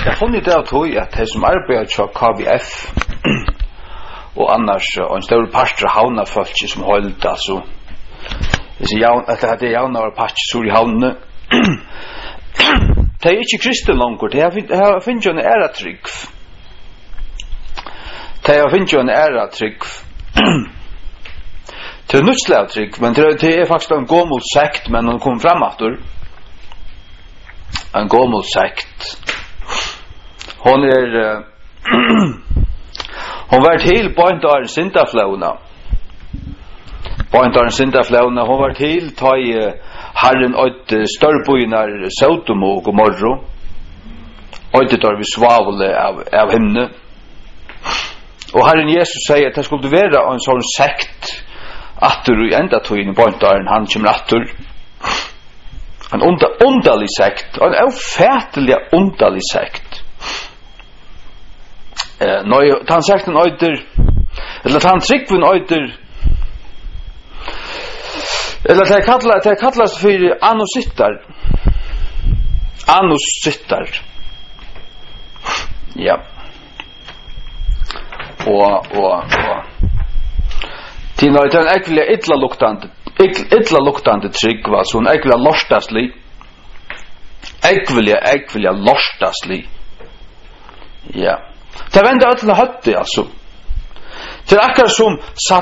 Jag har funnit det av tog att det som arbetar till KBF och annars en stor pastor havna folk som hållt alltså att det är jaunare pastor i havna det är inte kristen långt det har finns ju en ära trygg det har finns ju en ära trygg det är nutsläv trygg men det är faktiskt en gammal sekt men hon kom framåt en gammal sekt hon är hon var till point av syndaflåna hon var till ta i Herren ett störboinar Sodom och Gomorra och det där vi svavle av henne och Herren Jesus säger att det skulle vara en sån sekt att du ända tog in point av han kommer attur en underlig sekt en ofärtlig underlig sekt han sekten öder eller han tryckven öder eller det kallas för anusittar ja och till när det är äckliga illa luktande trygg var så en äckliga lostasli äckliga lostasli ja det vänder till hötte alltså till akkurat som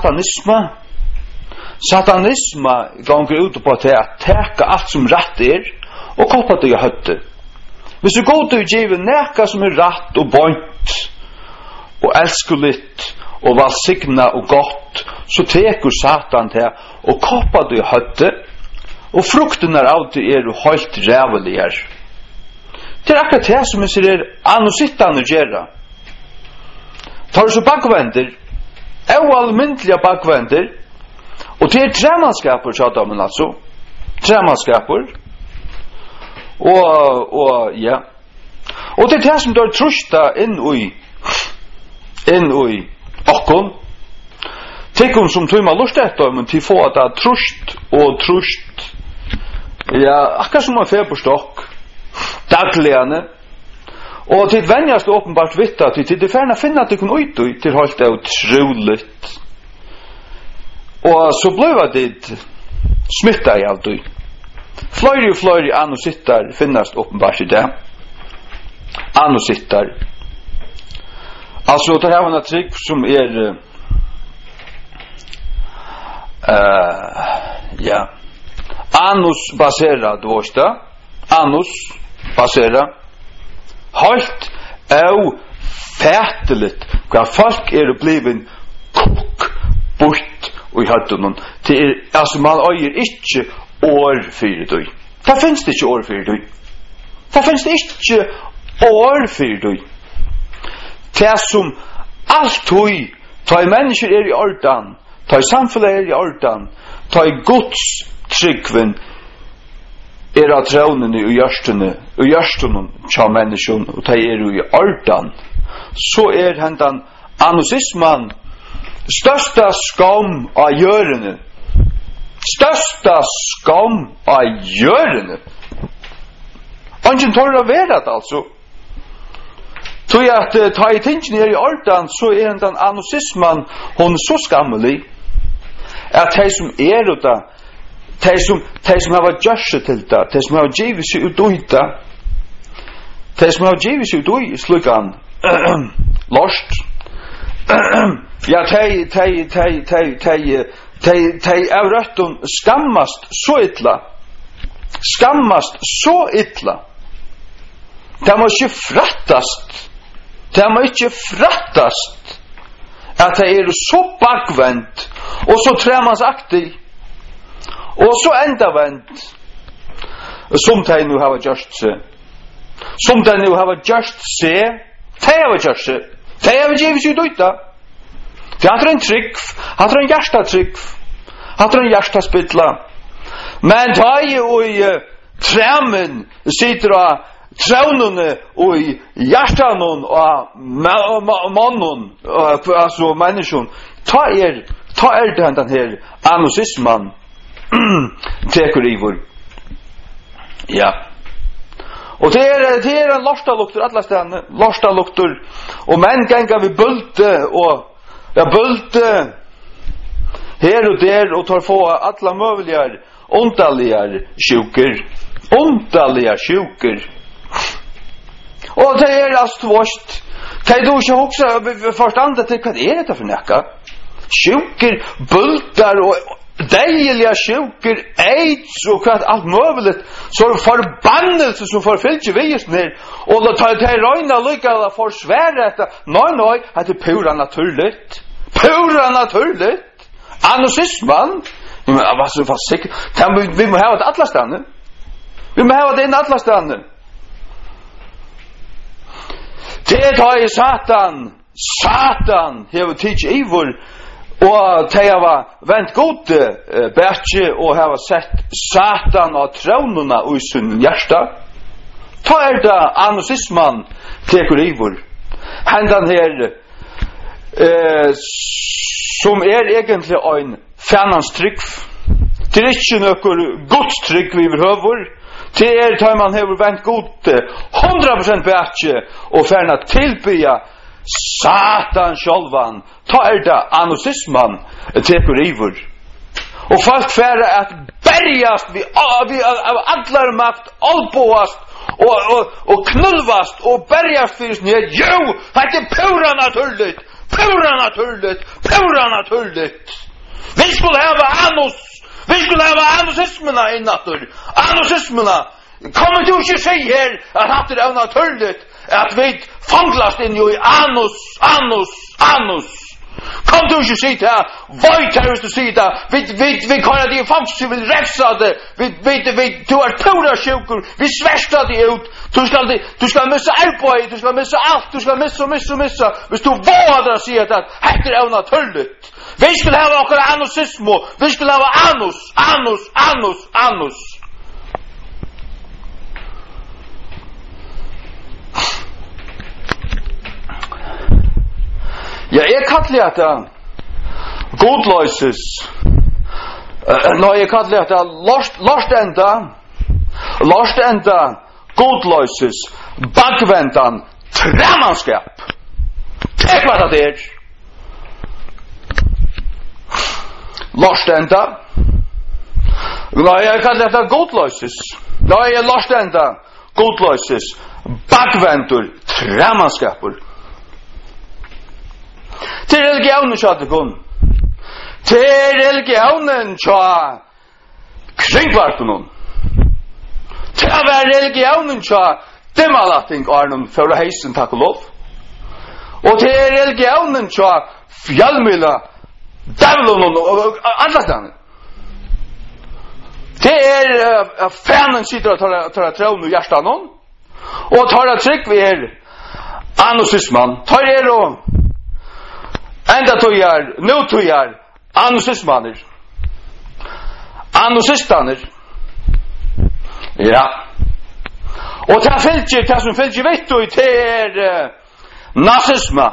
satanisma gånger ut på att täcka allt som rätt är och koppla det i hötte hvis du går till given näka som är rätt och bort och älskuligt och välsigna och gott så tekur satan det och koppla det i hötte och frukten av det är helt räveliga det är akkurat det som är anusittan att göra tar så bakvänder oallmyntliga bakvänder och det är trämanskapur så att de alltså trämanskapur och ja och det är det som då trusta in i okon tekum som tuma lust efter men till få att trust ja akka som en feberstock dagligen och till vänjast uppenbart vitta till det färna finna att det kan ut till helt otroligt och så blev det smitta i allt flöjri anusittar finnast uppenbart i det anusittar alltså det här var en trick som är ja anus baserad vårsta anus baserad halt fäteligt vad folk är blivit kok bort och i hattunum till alltså man öjer inte år för dig det finns det inte år för dig det finns det inte år för dig det som allt hoj ta i människor är i ordan ta i samfället är i ordan ta i Guds tryggven är att trånen i hjärstunen tja människan och ta i ordan så är händan anusisman största skam av görene ingen torra verat alltså tror jag att ta i tingen i ordan så är händan anusisman hon så skammelig att det som är då det som har gjort till det som har givit sig ut uta det som har givit sig ut slukan lost ja tei av rötton skammast så illa det måste inte frattast att det är så bakvänt och så trämansaktig och så endavänt som det nu har gjort sig det har givit sig döjta det har en tryck har en hjärtatryck har en hjärtaspytla men ta i trämen sitter och trånene och i hjärtanon och mannen alltså människan ta den här anusisman tekur ivor ja Och det är en lorstaluktur alla ställen, lorstaluktur och män gänga vi bulte och bulte här och där och tar få alla möjliga ondaliga sjuker. Ondaliga sjuker. Och det är astvåst. Kan du inte också förstå till vad är det för näka? Sjuker, bultar och dejliga sjuker, aids och vad allt möjligt. Så förbannelse som förfyllt vi just ner. Och då tar det röjna lycka för svära detta. Nej, att det är pura naturligt. Pura naturligt. Anosisman. Men vad så fast säkert. Kan vi må ha det alla ställen. Vi må ha det in alla ställen. Det tar i Satan hever tidsi ivor og det var vent god bætje og hever sett Satan og trånuna i sin hjärsta. Ta det anosisman tekur ivor. Hendan her som egentlig ein fannanstrykk. Det ikke nokkur godstrykk vi behøver. Det tar man hever vent god 100% bætje og ferna tilbya Satan sjálvan. Ta det anosisman tekur ivor. Og folk færa at berjast vi av allar makt alboast og knullvast og berjast fyrir sned. Jo, det er pura naturligt. Pura naturligt. Vi skulle hava Vi skulle hava anosismena i natur. Anosismena. Kommer du ikke si her at det er naturligt at vi fanglast inn jo i anus. Kom du ikke si det. Vojt her hvis du sier det. Vi kallar det i fangst, vi vil refsa det. Du er pura sjukur. Vi sversta det ut. Du skal missa arbeid, du skal missa alt, du skal missa. Hvis du vågar sier det at det er naturligt. Vi skulle ha okkur anosismo. Vi skulle ha anus. Ja, jeg kallar det godløyses. Jeg kallar det lost enda godløyses, bakvendan, træmanskap. Tek hva det er. Lost enda. Jeg kallar det godløyses. Jeg lost enda godløyses, bakvendur, træmanskapur. Til religionen tja det kun. Til religionen tja kringvarpunnen. Til å være religionen tja dimalating arnum for heisen takk og lov. Og til religionen tja fjallmila dævlunnen og andre steder. Det fanen sitter og tar trån og hjertanen. Og tar trygg vi anosisman. Tar og enda tojar, nu tojar, anosismaner. Anosistaner. Ja. Og det som fylgjer vet du, det nazisma.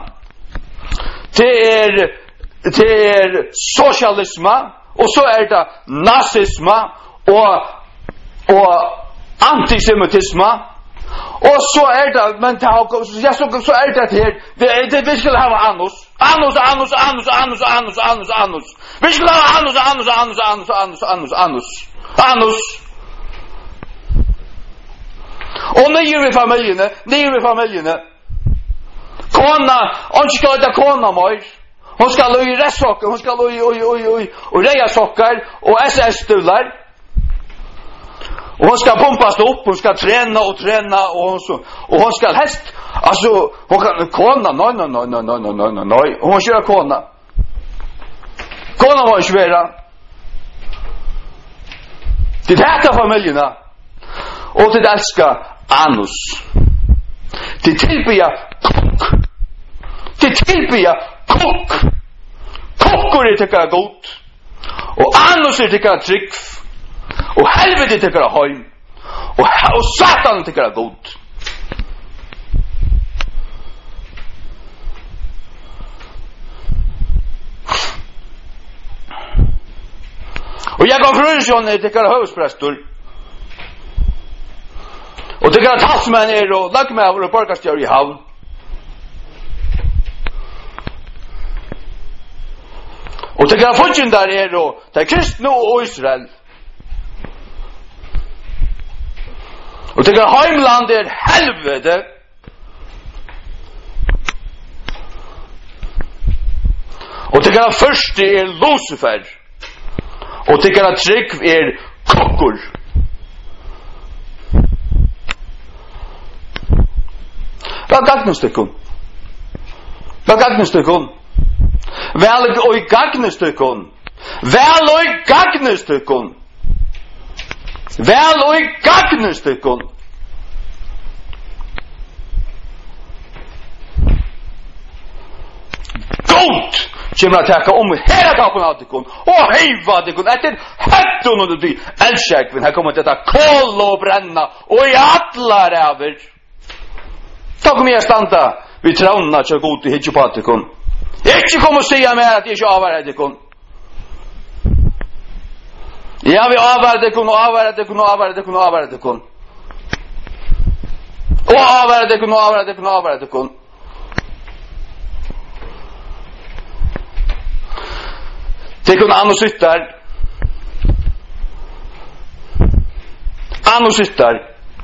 Det socialisma, og så det nazisma, og antisemitisma. Og så det, men så det her, vi skal ha anus. Vi skal ha anus. Og nye i familiene. Kona, hun skal ikke kona mer. Hun skal i restsokker, hun skal i rejasokker og SS-støvler. Og hon skal pumpas upp, hon skal träna och hon skal helst, alltså hon kan kona, nej. Hon kör kona. Kona var svåra. Det heter familjerna. Och det älskar anus. Det tillbya kock. Kockor är tycker gott. Och anus är tycker trygg. Og helvete tykker jeg høy. Og Satan tykker jeg god. Og jeg kan frøysjån tykker jeg høysprestor. Og tycker att talsmän och lagmävare och borgarstjör i havn. Och tycker att fungerar och det kristna och Israel. Och tycker att heimland helvete. Och tycker att först Lucifer. Och tycker att Trygg kockor. Vad gagnstycken? Vad gagnstycken? Väl och gagnstycken. Väl och gagnstycken. Väl och gagnstycken. Gott! Kommer att tacka hela tappen av dikon och heiva dikon efter hötton och det eldskäkven. Här kommer detta koll och bränna och i alla räver. Ta kommer jag stanna vid trauna så god till hitchopatikon. Inte kommer att säga mer att jag inte avvärde dikon. Ja, vi avvärde dikon och avvärde dikon och avvärde dikon och avvärde dikon. Och avvärde dikon och avvärde dikon och avvärde dikon. Dikon anno syttar. Anno syttar.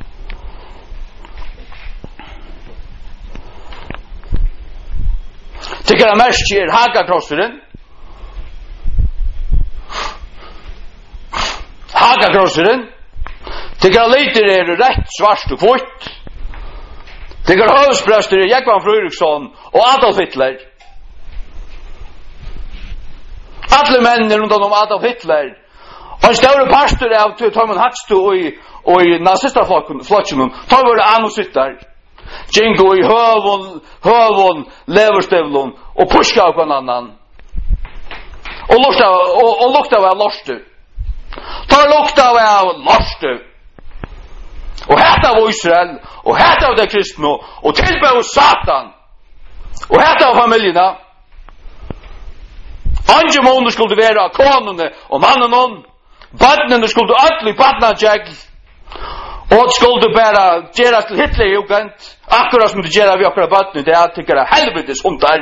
Tycker jag märker Hagakrosseren. Hagakrosseren. Tycker jag lite rätt svart och kvitt. Tycker jag hövsbröster Jackman Fröriksson och Adolf Hitler. Alla männen runt om Adolf Hitler. Och en större pastor av Tormund Hackstu och i nazistaflocken tar var det annosittar. Jingo i hövon, leverstövlon och pushka av en annan. Och lukta av lorstu. Tar lukta av lorstu. Och häta av Israel och häta av det kristna och tillbe av Satan. Och häta av familjerna. Angemåner skulle vara konene och mannen. Badnen skulle ödlig badnadjägl. Och det skulle bara göra till Hitlerjugend. Akkurat som det gör vi akkurat badnen. Det är tycker jag helvetes hundar.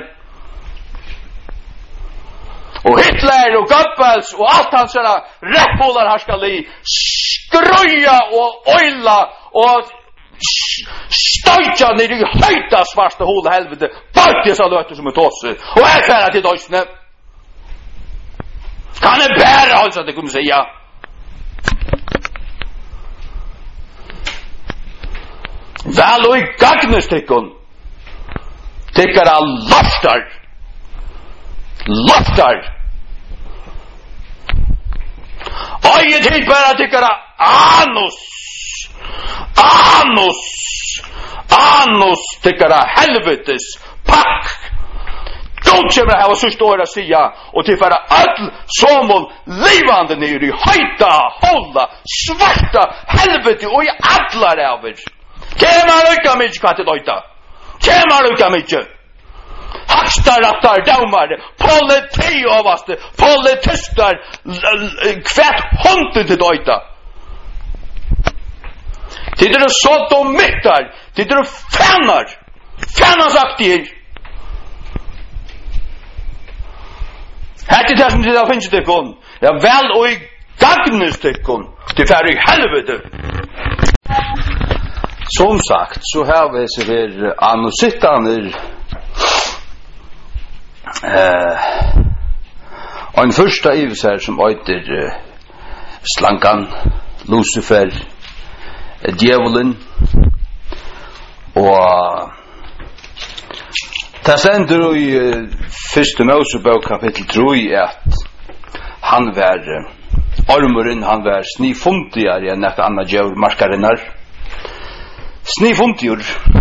Och Hitler och Goebbels och allt hans sådana rättbolar här ska li skröja och ojla och stöjja ner i höjda svarta hål helvete. Bort dessa löter som är tosse. Och är färra till Deutschne. Kan det bära alltså att det kunde säga. Väl och i gagnestycken. Tycker jag loftar. Loftar. Oj, jag tänkte bara tycker jag anus. Anus. Anus tycker jag helvetes. Pack. Gud kommer här och så står att säga och till för all som levande ner i höjda, hålla, svarta, helvete och i alla räver. Kämar lukka mycket kvart till dojta. Kämar lukka mycket. Hakstar, rattar, daumar, politi avaste, politistar, kvärt hånden till dojta. Tittar du så de mittar, tittar du fannar, fannarsaktiga. Här till det som det finns det kon. Ja väl och i gagnes det kon. Det fär i helvete. Som sagt så har vi så här annositaner en första evsär som heter slankan, Lucifer, djävulen och det sender i första Mosebok kapitel 3 att han var ormuren, han var snifuntiar i nästa andra djävul markarinnar. Snifuntior.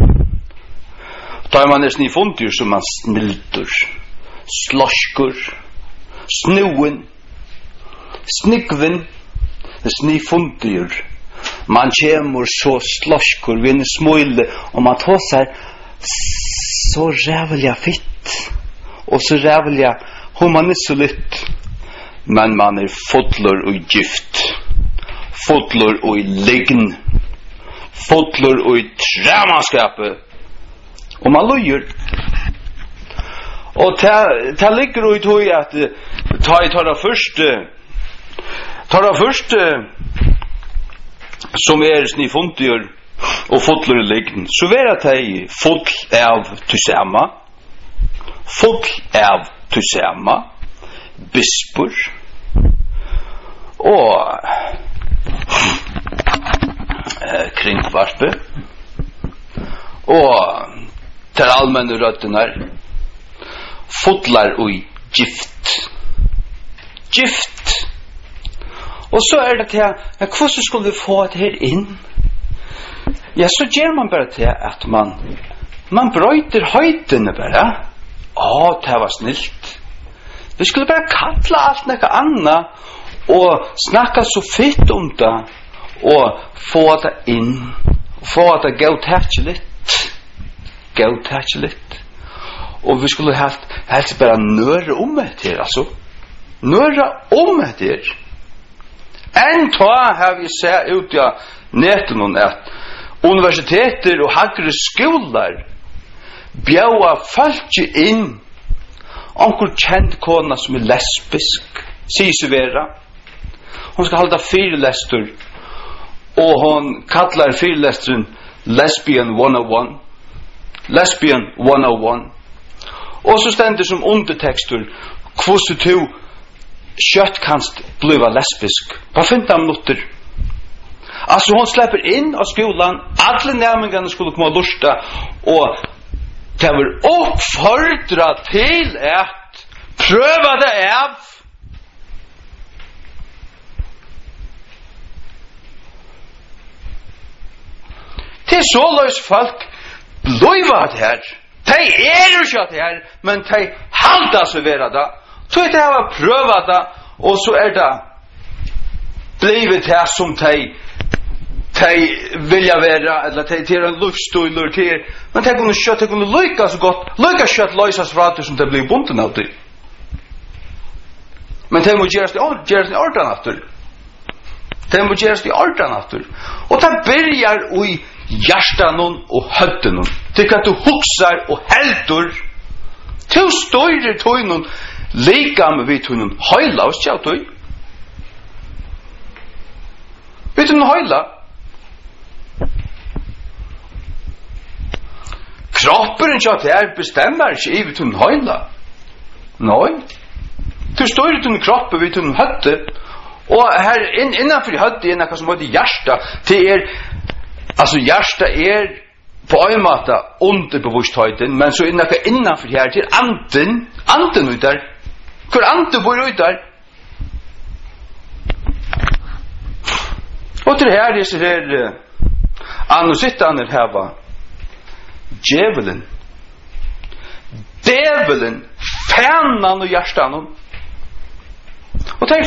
Tar man snifuntior som man sniltur, sloskur, snuen, snikven, snifuntior. Man kämur så sloskur vid en smöjle och man tåsar så rävliga fitt och så rävliga humanissuligt, men man är fotler och gift, fotler och lign, fotler och i trämanskapet. Och man löjer. Och ta ligger ut i att ta det först som snifuntier och fotler liggen. Så vara det fotl av tillsamma. Bispor. Og kringvarpe og til allmenne røttenar fotlar og gift og så det til hvordan skulle vi få det her inn ja, så gjør man bare til at man brøyter høytene bare det var snilt vi skulle bare kalla alt noe annet og snakka så fitt det og få det inn få det gautatjeligt og vi skulle helst bare nøra det her altså nøra det her enn ta har vi sett ut ja neten at universiteter og hagre skolar bjaua folk inn onkur kjent kona som lesbisk sier seg vera hon skal halda fyrlestur og hon kallar fyrlesteren Lesbian 101 og så stendur som undertekstur hvordan du kjøtt kanst bliva lesbisk på 15 minutter altså hon slipper inn av skolan alle nærmengene skulle komme lusta og det var oppfordra til at prøva det av til så løs folk bløyva det her de jo ikke det her men de halda seg vera da tog det her prøva det og så det blivet det som de vilja vera eller de en luftstøyler men de kunne lykke så godt lykke kjøtt løysas fra det som de blir bunten av det men de må gjerast i ordan aftur og de byrjar i hjertanon og høttanon til at du huksar og heldur til støyre tøynon likam vi tøynon høyla og stjau tøy vi tøynon høyla kropperen tjau til bestemmer ikke i vi tøynon høyla nei til støyre tøynon kroppen vi tøynon høtta og her innanfor høtta er nekka som heter hjärsta til alltså hjärsta på en måte underbevisstheten men så innanfor her til anden ut der hvor anden bor ut der og til her disse her anosittene her var djevelen fanan og hjertan og det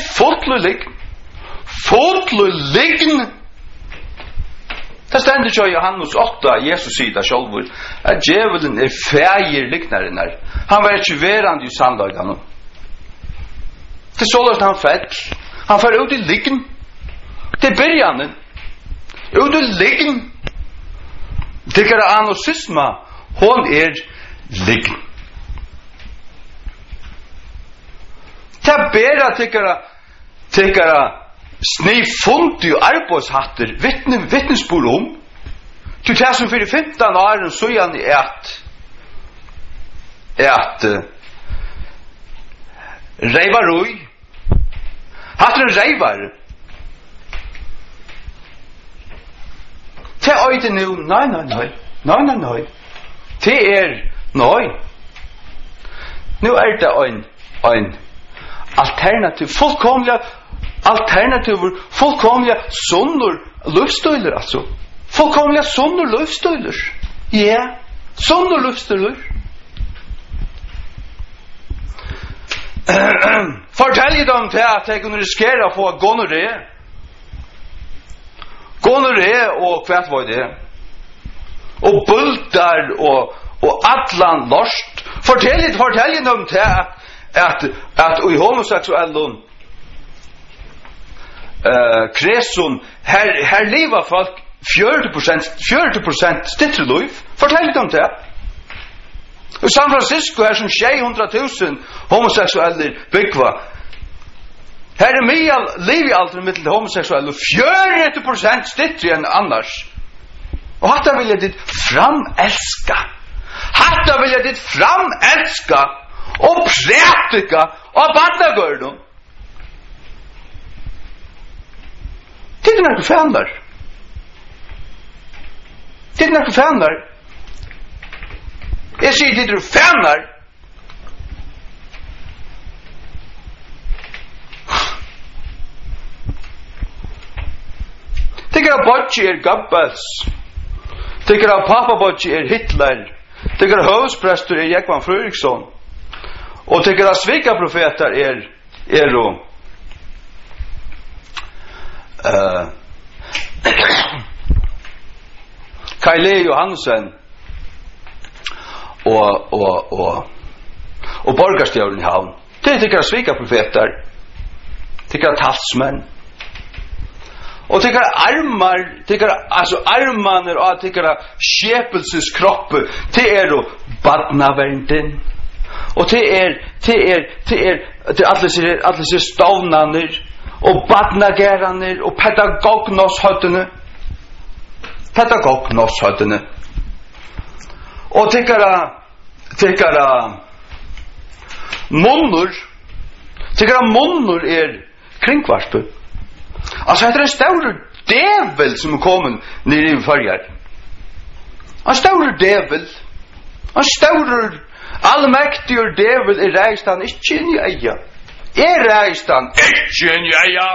fotlulig det stender ikke i Johannes 8 Jesus sier det selv at djevelen fægir liknaren her han var ikke verand i sandløydene det så løst han fer ut i liggen til byrjanen ut i liggen tykkere anosisma hon liggen til bera tykkere snifunti og arbeidshatter vittnesbord til det som fyrir 15 år så han reivarui hatter reivar til øyde nu nei til nei nu det ein alternativ fullkomliga sunnor luftstøyler altså fullkomliga sunnor luftstøyler ja sunnor luftstøyler fortell dem til at jeg kunne riskere å få gonorré og kvart var det og bultar og atlan lost fortell dem til at i homoseksuellen kreson her lever folk 40% stittreløyv. Fortell litt om det. I San Francisco her som 600,000 homoseksuelle byggva. Her liv i alder mittel til homoseksuelle 40% stittre enn annars. Og hatta vil jeg ditt framelska. Hatta vil jeg ditt framelska og prætika og badnagørdum. Det er ikke faner. Det er ikke faner. Jeg sier det er faner. Tycker att Bocci är Goebbels. Tycker att pappa Bocci är Hitler. Tycker att hövsprester är Jekvan Fredriksson. Och tycker att svika profeter är då Kaile Johansen och borgarstjärnan i havn. Det tycker att svika profeter. Tycker att talsmän. Och tycker armar och tycker skepelses kropp det då badnavärden och det är alla ser stavnaner och badnageraner och pedagognoshötene och tycker munnor är kringkvarspe. Alltså heter en stor djävul som kommer ner i förjar. En stor djävul. En stor allmäktig djävul är rejstan inte i eja. Är rejstan inte i eja.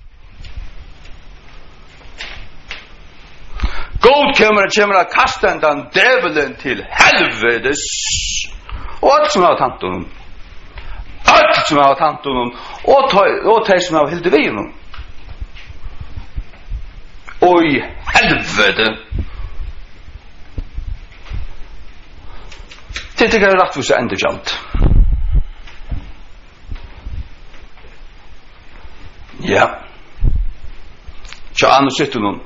God kommer att kasta den djävulen till helvetes. Och allt som har tant honom. Allt som har tant honom. Och det som har helt vid honom. Oj, helvete. Det tycker jag är rätt för sig ändå. Ja. Tja, annars sitter någon.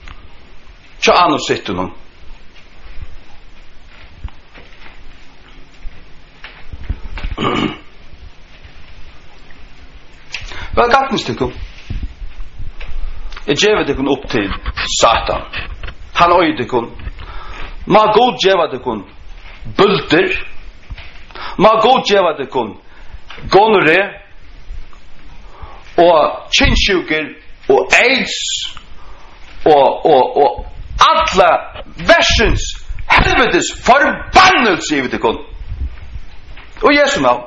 Vad gattnes det kom? Jeg djeva dekun upp til Satan. Han øy dekun. Ma god djeva dekun bulter. Ma god djeva dekun gonorré og kinnsjuker og AIDS og alla versens helvetes forbannelse i dekun. Og Jesu navn.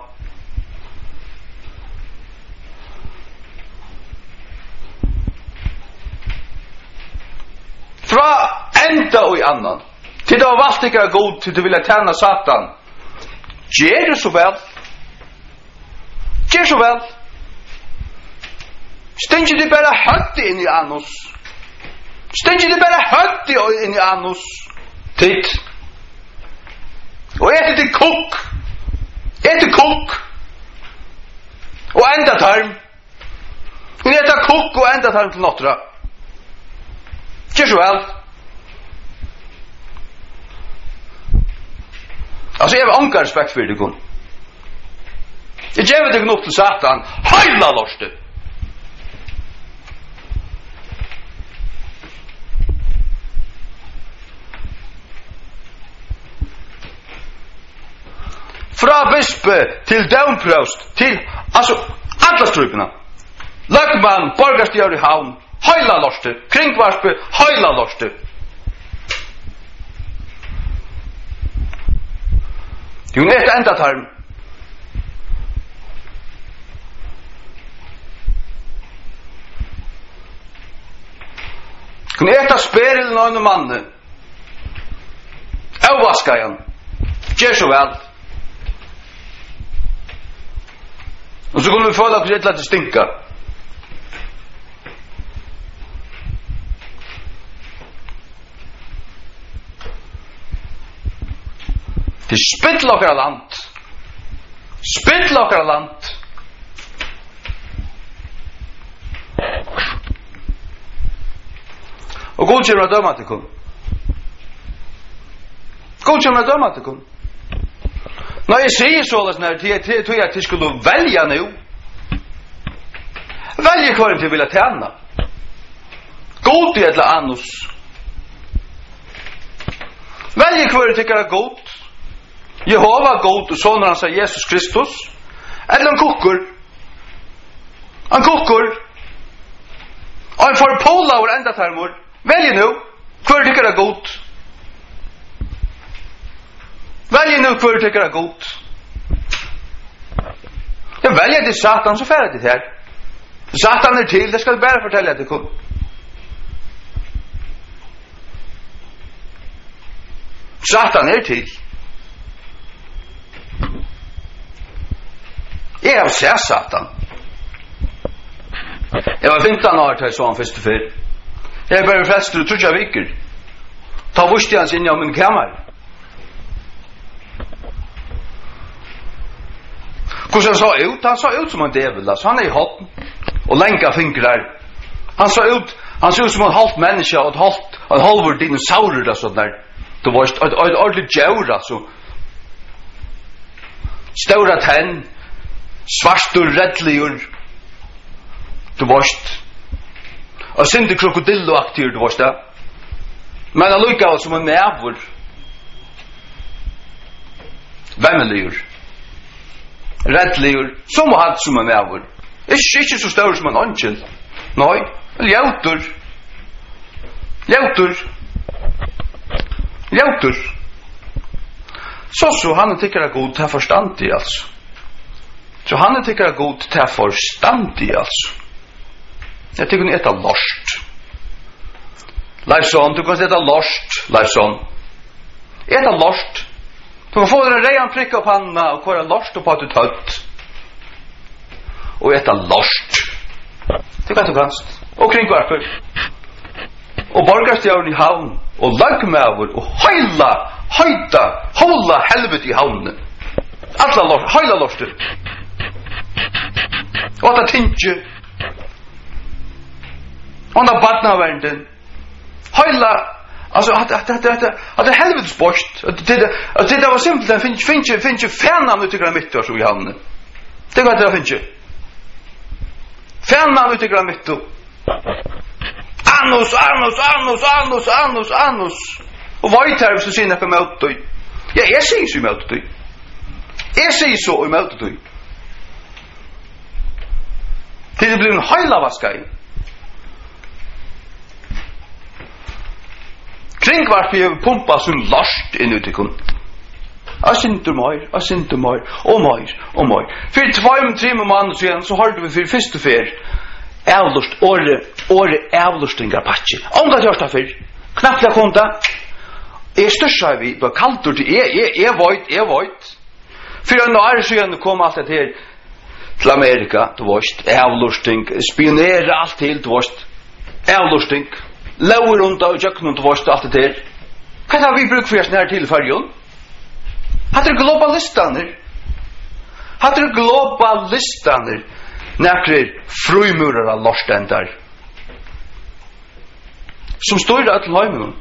Fra enda og i annan. Til det var valgt ikke god til du ville tjene Satan. Gjør det så vel. Gjør så vel. Stengjer det bare høtti inn i annus. Stengjer det bare høtti inn i annus. Titt. Og etter til kokk. Etter kokk. Og enda tarm. Og etter kokk og enda tarm til nottra. Gjør så vel. Altså, jeg har anka respekt for det kun. Jeg gjør det kun opp til Satan. Heila lorste! Fra bispe til downprost til, altså, alla strupene. Løgman, borgarstjør i havn. Heila lorste, kringvarspe, heila lorste. Det er jo et enda tarm. Kun eta sperilen av en manne. Avvaska han. Gjør så vel. Og så kunne vi føle at vi ikke lade stinka. Det spytt okkara land. Spytt okkara land. Och god kommer att döma till kun. God kommer att döma till kun. När jag säger så att när tror jag att jag skulle välja nu. Välja kvar till vilja tjäna. God till eller annars. Välja kvar till att god. Jehova god och sonen hans Jesus Kristus. Eller en kockor. En kockor. Och en för pola och ända termor. Välj nu. Kvar tycker det god. Välj nu kvar tycker det god. Jag väljer till Satan så färdigt det här. Satan är till, det ska du bara fortälla till kun. Satan är till. Jag har sett Satan. Jag var 15 år till sån först och fyr. Jag är bara fester och trutja viker. Ta vurstig hans in i min kammare. Hur han sa ut? Han sa ut som en djävul. Alltså, han är i hatten. Och länka fingrar. Han sa ut som en halvt människa och en halvor dinosaurer och sånt där. Det var ett ordentligt djur alltså. Stora tenn. Svart och räddligur. Du varst. Och synte krokodilloaktigur du varst det. Men han lukade som en nävor. Vemmeligur. Räddligur. Som var hatt som en nävor. Ikke så stor som en angel. Nei. Ljautur. Så han tycker det god till förstandig alltså. Så han tycker det god till förstandig alltså. Jag tycker ni äta lost. Leifson, du kan äta lost, Leifson. Äta lost. Du kan få en rejan pricka upp handen och köra lost och på att du tött. Och äta lost. Det kan du kanst. Och kring varför. Och borgarstjärn i havn. Och lagmäver. Och hålla helvete i havnen. Alla lost. Höjla loster. Och att det tinge. Och att badna världen. Höjla. Alltså att det helvetes borst. Att det var simpelt. Det finns ju färnan utifrån mitt år så i havnen. Det går att det finns ju. Färnan utifrån mitt år. Annus. Och vad är det så ser jag emot dig? Ja, jag säger så emot dig. Jag säger så emot dig. Det blir en höjlavaskaj. Kring varför jag pumpar sån last inuti kun. Jag synte mer. Och mer. För 2-3 månader sedan så hörde vi för första fär avlust åre avlustingar patche. Om det görs därför. Knappt jag konta. Största vi då kallt ut är void. För en år sedan kom allt det här till Amerika, du varst avlusting, spionera allt helt, du varst avlusting. Lauer runt och jöknun du varst allt det här. Vad har vi bruk för oss när till färjon? Hade globalistaner. Näkrir frumurare lorstendar. Som står där till heimen.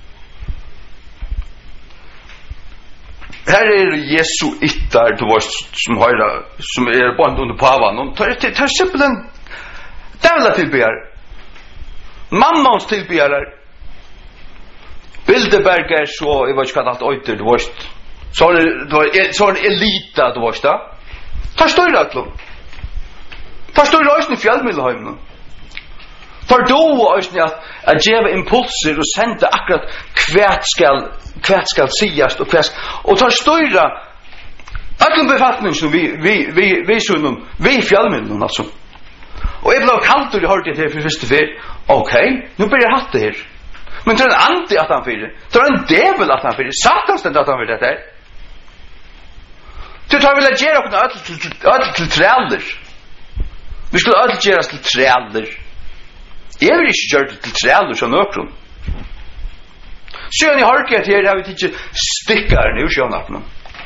Här är jesuitar du var som är band under pavan. Tar simpelthen dävla tillbegär. Mammans tillbegär. Bilderberger så jag vet inte vad allt öjter du var. Så en elita du var där. Tar står det till. Tar står det också i fjällmiddelheimen. Tar då också att ge impulser och sända akkurat kvärt skal siast och kvärt och tar störa alla befattning som vi sunnum vi fjällmedlen alltså. Och jag blev kallt och jag hörde det för första fel. Okej, nu börjar jag hatt det här. Men tror en anti att han fyller. Tror en djävul att han fyller. Satans den att han fyller det här. Du tar väl att göra upp till träller. Vi skulle öll göra till träller. Jag vill inte göra det till träller som ökron. Så ni har inte här, jag vet inte, stickar nu sjönarna.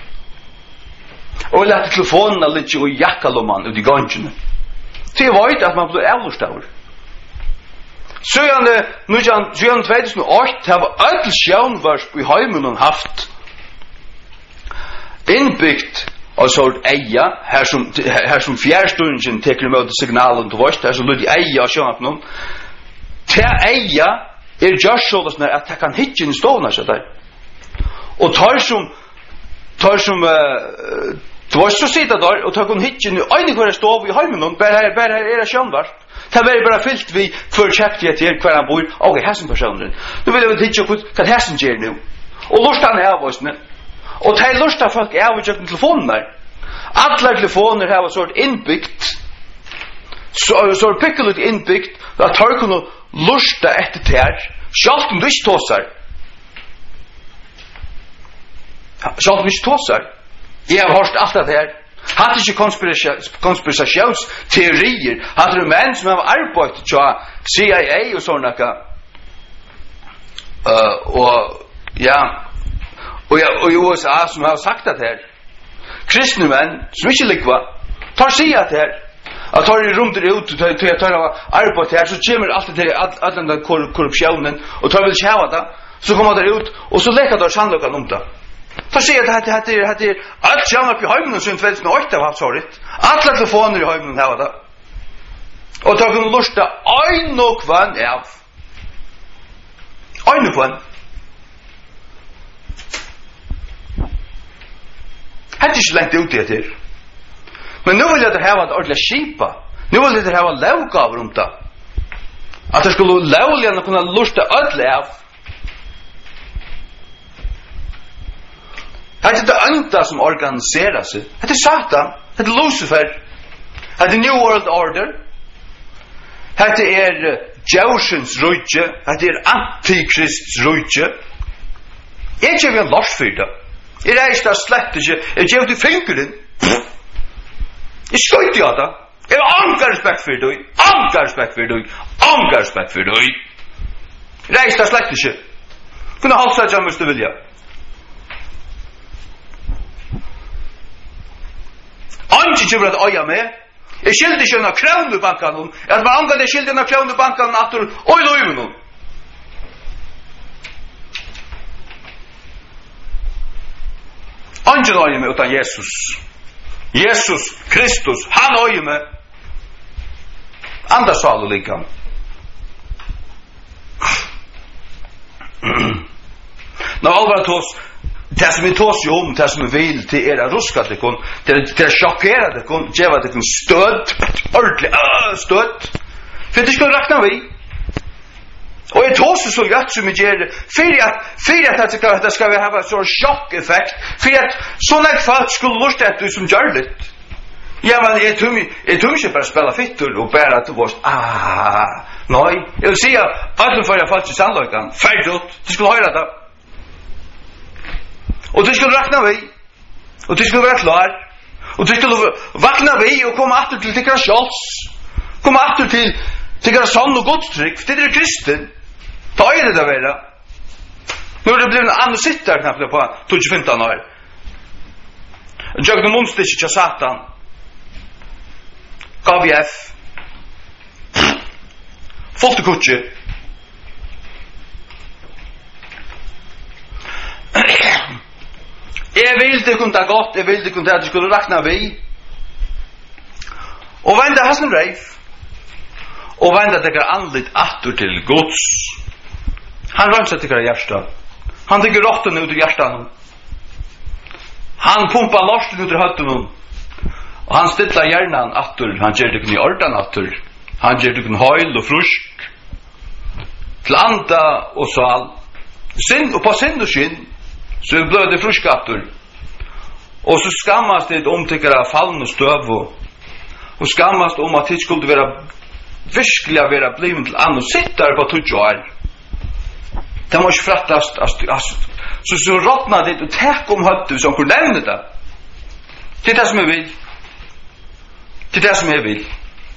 Och lät telefonerna lite och jackalomman ut i gången. Så jag vet att man blir avlöst över. Så nujan 2008 har all sjónvarp i heimen haft innbyggt og sort eia her som fjärrstungen tekur imot signalen til vårt her så ludi eia sjónvarp te eia just så at ta kan hitje i stovna så der og tar som det var så sitta där och ta kon hitchen nu en kvar stov i heimen och bara är sjónvarp. Det var bara fyllt vi för chapter till kvar han bor. Okej, här som personen. Nu vill jag hitcha på vad hästen ger nu. Och lusta han här var snä. Och ta lusta folk är ju inte telefonen där. Alla telefoner har så inbyggt. Så picklet inbyggt att tar kunna lusta efter tär. Schalt du nicht tosar. Schalt du nicht tosar. Jag har hört allt det här. Hade inte konspirationsteorier. Hade det män som har arbetat till CIA och sådana. Och i USA som har sagt det här. Kristna män som inte likva tar sig att det här. Att tar i rum till ut till att ta arbetat här så kommer allt det all den korruptionen och tar väl tjäva det. Så kommer det ut och så läcker det sannolikt om det. Så säger det att allt sjónvarp i heimen som 2008 har haft sårit. Alla telefoner i heimen har det. Och då kan lusta ein och kvann av. Ein och kvann. Hade ju längt ut det här. Men nu vill jag det här vara ordentligt skipa. Nu vill det här vara lågav runt det. Att det skulle lågligen kunna lusta ödle av. Det är det enda som organiserar sig. Det är Satan. Det är Lucifer. Det är New World Order. Det är Djävulens rujtje. Det är Antikrists rujtje. Jag ger en lars för det. Jag reistar slett inte. Jag ger till fingeren. Jag skojt jag det. Jag har anka respekt för dig. Anka respekt för dig. Anka respekt för dig. Jag reistar slett inte. Kunna halsa jag måste vilja. Anki kommer att öja med. Jag skilde sig en krona i banken. Jag var angående skilde en krona i banken att oj då över någon. Anki öja med utan Jesus. Jesus Kristus, han öja med. Andra sannolika. När allvar tås det som vi tås ju om, det som vi vill till era ruskade kon, till chockerade kon, geva det kon stöd, ordentligt stöd. För det ska räkna vi. Och jag tås så gott som vi gör för att det ska vi ha en sån chockeffekt, för att såna fall skulle lusta att du som gör det. Ja, men jag tror bara spela fittor och bara att du var nej, jag vill säga att du får jag falskt sannolikan, färdigt, du skulle höra det. Och du skulle räkna vi. Och du skulle vara klar. Och du skulle vakna vi och komma åter till tyckra sjals. Komma åter till tyckra sann och godstryck. Det är kristen. Ta är det där vara. Nu har det blivit en annan sitter knappt på 2015 år. Jag måste inte Satan. KVF. Folkutje. Jag vill det kunna gott, jag vill det kunna att du skulle räkna vi. Och vända hasen reif. Och vända det kan andligt attor till Guds. Han rönsar till hjärsta. Han tycker rotten ut ur hjärtan. Han pumpar lorsten ut ur hötten. Och han stillar hjärnan attor. Han ger det kunna i ordan attor. Han ger det kunna höjl och frusk. Till anda och sal. Synd och på synd och skinn. Så är blöd i fruskattor. Och så skammas det om tycker fallen och stöv och skammas om att det skulle vara virkliga vara bliven till annan sitter på 20 år. Det måste frattas så rottnar det och täck om höttu som kunde nämna det. Det är det som jag vill. Det är det som jag vill.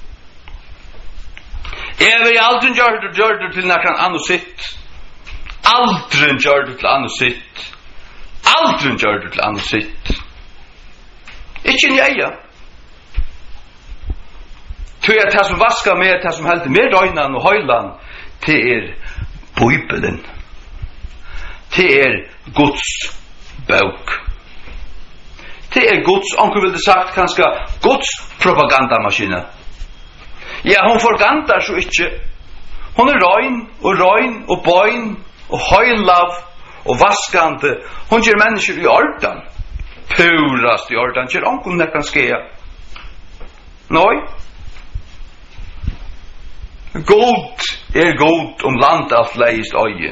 Jag vill aldrig göra det till någon annan sitt. Aldrig göra det till annan sitt. Aldrig gör det till annat sitt. Ikke njeja. Tror jag att det som vaskar med, det som helter med röjnan och höjlan, till Bibeln. Till Guds bok. Till Guds, onkel ville sagt kanske Guds propagandamaskina. Ja, hon forgantar så inte. Hon är rein och bøyn och høylav och vaskande. Hon ger människor i ordan. Purast i ordan. Ger onkel nekkan skea. Nei. God god land allt leist øye.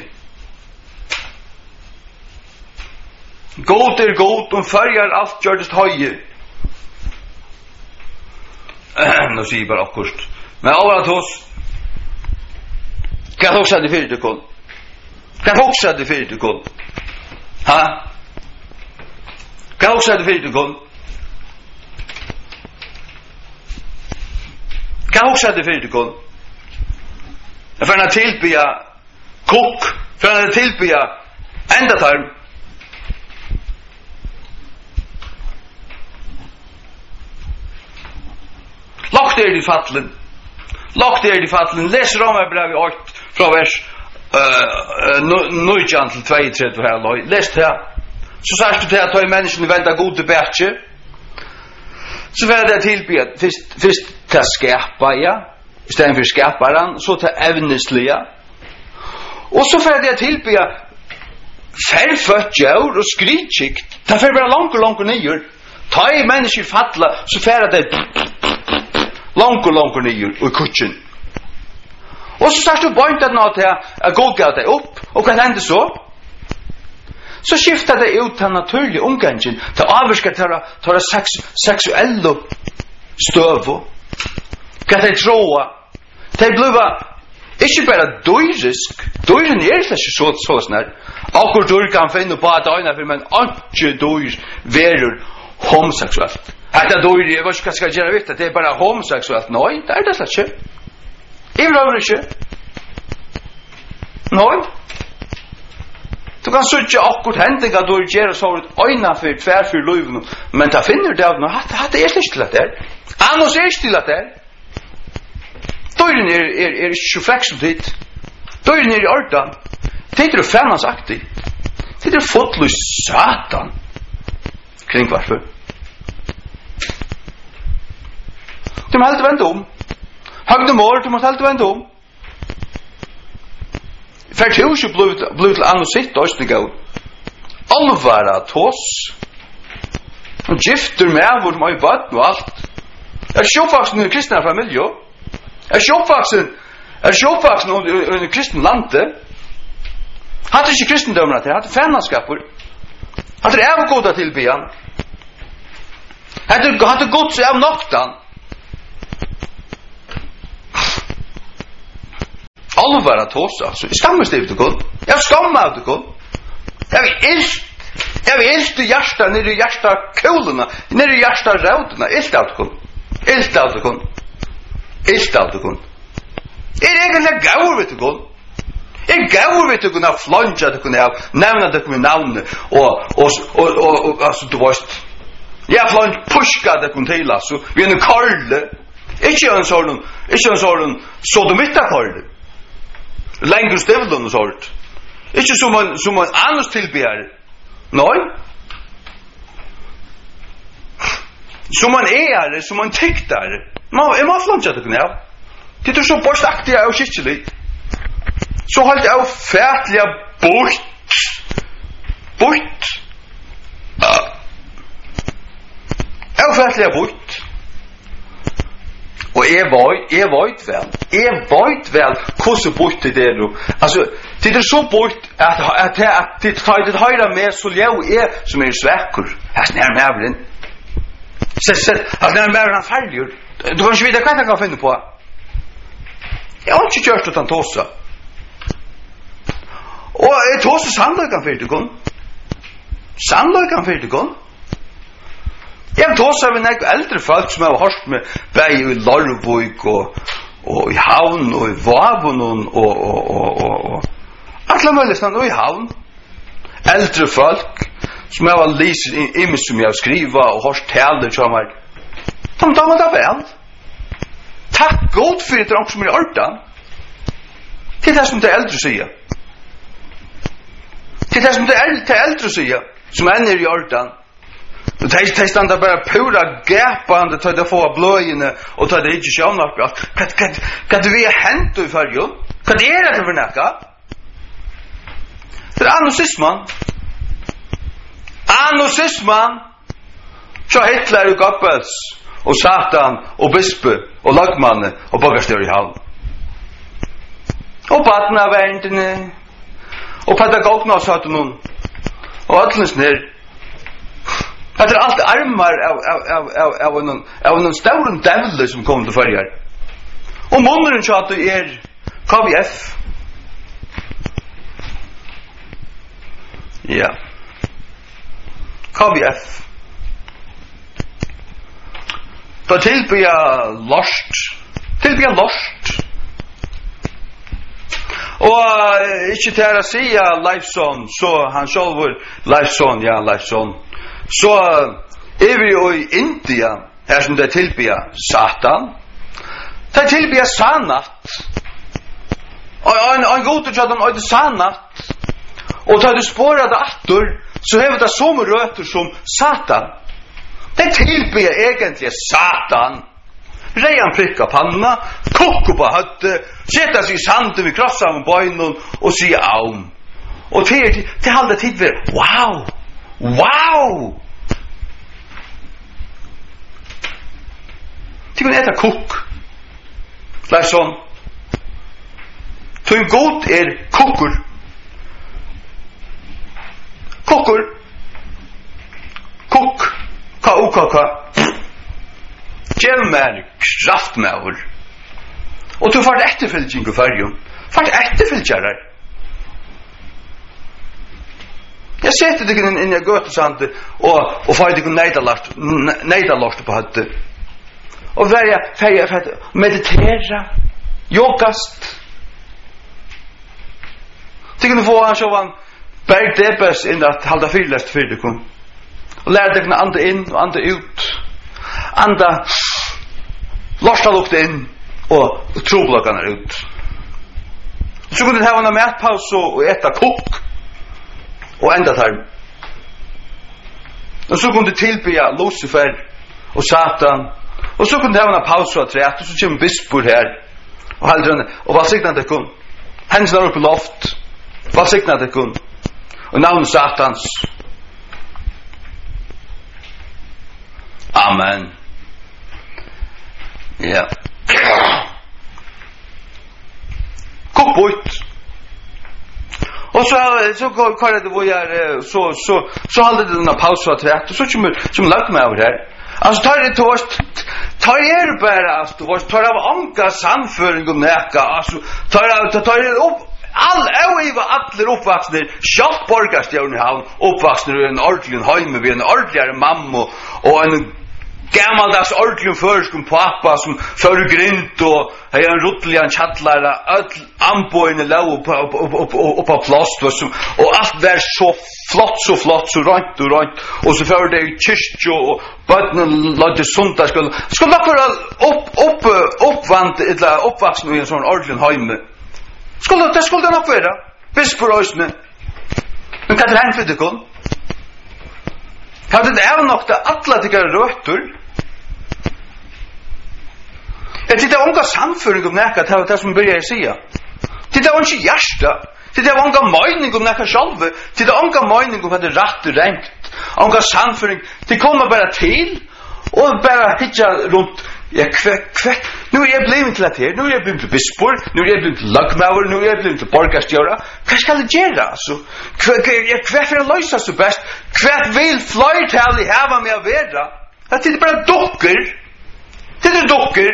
God god färjar allt gjørst høye. Nu sier bara akkurat. Men overalt hos kan också det för det kol. Kan också det för det kol. Ha? Kan också det för det kol. Kan också det för det kol. Jag får tillbya kock, för tillbya ända tarm. Lagt er i fatlen. Lagt er i fatlen. Les Romarbrevet 8 från vers 9 till 32 här. Les det här. Så sagst du till att ta i människan välda god till bättre. Så var det tillbya först till skapa, ja. Istället för skaparen, så till ävnesliga. Och så får det tillbya färgfött djur och skritskikt. Det får bara långt nyer. Ta i människan fattla, så får det långt nyer och i kutschen. Och så startar du pointet nå till att gå det upp. Och vad händer så? Så skiftar det ut den naturliga omgången till avvarska till sexuella stöv. Kan det tråa? Det blir inte bara dyrisk. Dyren inte så snart. Akkur dyr kan finna på att öjna för men inte dyr verur homosexuellt. Detta dyr, jag vet inte vad jag ska göra vitt, det är bara homosexuellt. Nej, det är det slags inte. I rör inte. Nej. Du kan söka akkurat händingar då du gör så att öjna för tvärfyr liven. Men det finner det av något. Det är inte till att det är. Annars är det till att det är. Døren er ikke fleksibelt. Døren er i ordan. Det er fæmansaktig. Det er fotlig satan. Kring varför? Du må helt vende om. Høgne mår, du må helt vende om. Fært jo ikke blivit til annet sitt østning av alvara tås. Og gifter med hvor mye vatten og alt. Er sjåfaksen i kristne familie? Er sjåfaksen i en kristen lande? Hatt ikke kristendømmer til, hatt fæmanskaper. Hatt avgoda til byan. Hatt gods av noktan. Alvara tåsa, så jeg skammer stivet til kun. Jeg skammer av til kun. Jeg vil ilt i hjärsta, nere i hjärsta kulorna, nere i hjärsta rådena, ilt av til kun. Ilt av til kun. Ilt av til kun. Er egentlig gaur vet du kun. Jeg gaur vet du kun av flanja du kun av, nevna du kun med navnet, og altså du veist, jeg flanja pushka du kun til, altså, vi er en karle, ikke en sånn sodomitta karle, lengur stevlun og sånt, ikke som en annars tilbjær, nei, som en er, som en tyktar, jeg må flanja du kun av, det er så borstaktig og skikkelig, så holdt jeg fætliga bort. Jeg fætliga bort. Og jeg vet vel hvordan bort det er nu. Altså, det er så bort at det tar det høyre med så ljau som er svekker. Her snær mævren. Her snær mævren han færger. Du kan ikke vite hva jeg kan finne på. Jeg har ikke gjort utan tåsa. Og jeg tåser sannløykan fyrir til kun. Sannløykan fyrir til kun. Jeg tåser med nek eldre folk som har hørt med vei i Lorvøk og i Havn og i Vavun og alle mulighetene og i Havn. Eldre folk som har lyst imen som jeg har skriva og hørt taler som har de var da vel. Takk godt for det som er i ordan. Till det som det äldre säger. Till det som det äldre säger. Som än är i ordan. Och det stannar bara pura gapande till det få blöjene och till det inte sjönart. Kan det vi hänt i förrjun? Kan det är det för näka? Det är Annosisman. Så Hitler och Goebbels och Satan och bispe och lagmanne och bagarstyr i havn. Och barnavärndene och pedagogna sa till någon och allens ner. Det är allt armar av en stor dävle som kommer till följar. Och munnen sa att det är KVF. Ja. KVF. Då tillber jag lost. Og ikke til å si Leifson, så han sjølver Leifson. Så vi jo i India, her som det tilbyr Satan. Det tilbyr Sanat. Og en god til at han øyde Sanat. Og da du spårer det atter, så har vi det som røter som Satan. Det tilbyr egentlig Satan. Rejan pricka panna, kokka på hötte, sätta sig i sanden vid krossa med böjnen och säga aum. Och till halda tid vi, wow! Till kunna äta kok. Larsson. Tog god kokur. Kok. K-O-K-K. Kjellmær, kraftmæver. Og du får etterfylgjeng i färgen. Får etterfylgjarar. Jeg setter deg inn i gøtesande og får deg neidalort på høtte. Og fer meditera, yogast. Du kan få han sånn Berg Debes inn at halda fyrlest fyrir deg. Og lære deg ande inn og ande ut. Anda lorsta lukta inn og troblagan ut. Så kunne du ha en matpause og etta kok og enda tarm. Og så kunne du tilbya Lucifer og Satan. Og så kunne du ha en pause og træt og så kommer bispor her og haldrane og valsikna det kun. Henslar upp i loft. Valsikna det kun. Og navn Satans. Amen. Ja. Kokbort. Och så kallar det vad jag så håller det en paus för trätt och så som lagt mig över här. Alltså tar det tar bara alltså vad tar av anka samföring och näka alltså tar det upp alla uppvuxna Schaffborgarstjärn i havn uppvuxna i en ordentlig hem med en ordentligare mamma och en gammaldags ordentlig förskum pappa som för grint och har en ruttligan chatlara öll amboine låg upp på plast och allt var så flott så rent och så för det kyrkjo och barnen lade sunda skulle nog vara uppvant eller uppvuxna i en sån ordentlig hem. Skulle nog vara visst på ösne. Men kan det hända för det kon? Kan det är nog det alla tycker rötter. Jag tittar unga samföring om näka till det som börjar säga. Tittar inte hjärta. Tittar unga mening om näka själva. Tittar unga mening om vad det rätt och rent. Unga samföring. Det kommer bara till och bara hitta runt. Jag kväck. Nu är jag blivit till att här. Nu är jag blivit till bispor. Nu är jag blivit till lagmauer. Nu är jag blivit till borgarstjöra. Vad ska det göra? Jag kväck för att lösa så bäst. Kväck vill flertal i häva med att vara. Det är bara dockor. Det är dockor.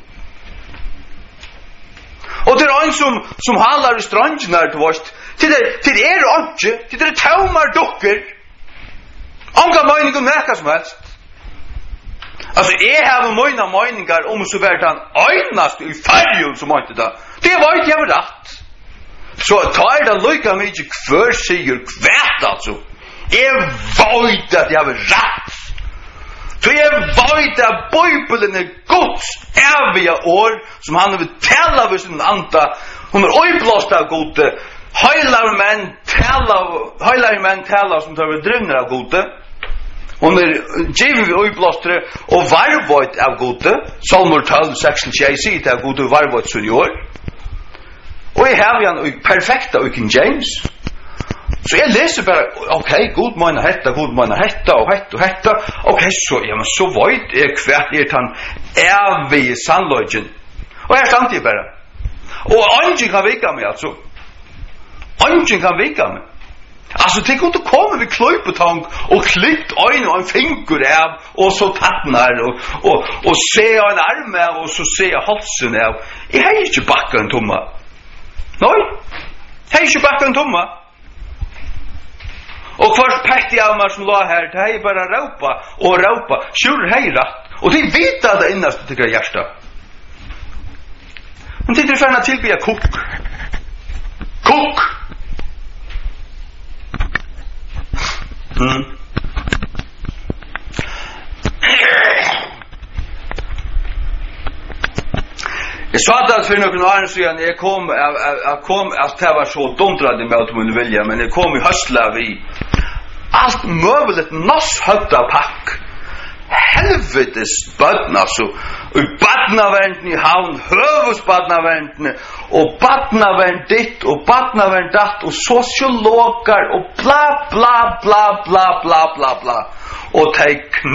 Och det är en som handlar i strangerna till vårt. Till inte. Till det taumar dockor. Anka mening om näka som helst. Alltså jag har mina meningar om så vart han ögnast i färgen som inte det. Det var inte jag rätt. Så tar det lika mycket för sig kvärt alltså. Jag vet att jag har rätt. Så jag vet att Bibeln är Guds eviga år som han vill tala för sin anta. Hon öjblåst av gode. Heilar menn tala som tar drivner av gode. Hon givet öjblåstre og varvått av gode. Salmur 12:16 sier av gode varvått senior. Og jeg har han perfekta og King James. Så jeg leser bare, ok, god mener hetta, og hetta. Ok, så veit jeg hvert han evig sannløgjen. Og her stand jeg bare. Og ingen kan vika meg, altså. Ingen kan vika meg. Altså, det kunne komme ved kløypetang og klipt øyne og en finger av, og så tattnar, og se en arm av, og så se halsen av. Jeg har ikke bakka en tomma. Nei, jeg har ikke bakka en tomma. Og hvert pekti av meg som la her, det er bare råpa, sjur heira, og de vita det innast til grei hjärsta. Men det er ferdig tilbya kok. Jeg sa det for noen år siden, jeg kom at det var så dundrad i meg min vilja, men jeg kom i høstla vi allt möjligt nasshötta pack. Helvetes bötna så och badnavänden i havn, hövusbadnavänden och badnavänd ditt och badnavänd datt och sociologer och bla bla bla bla bla bla bla och de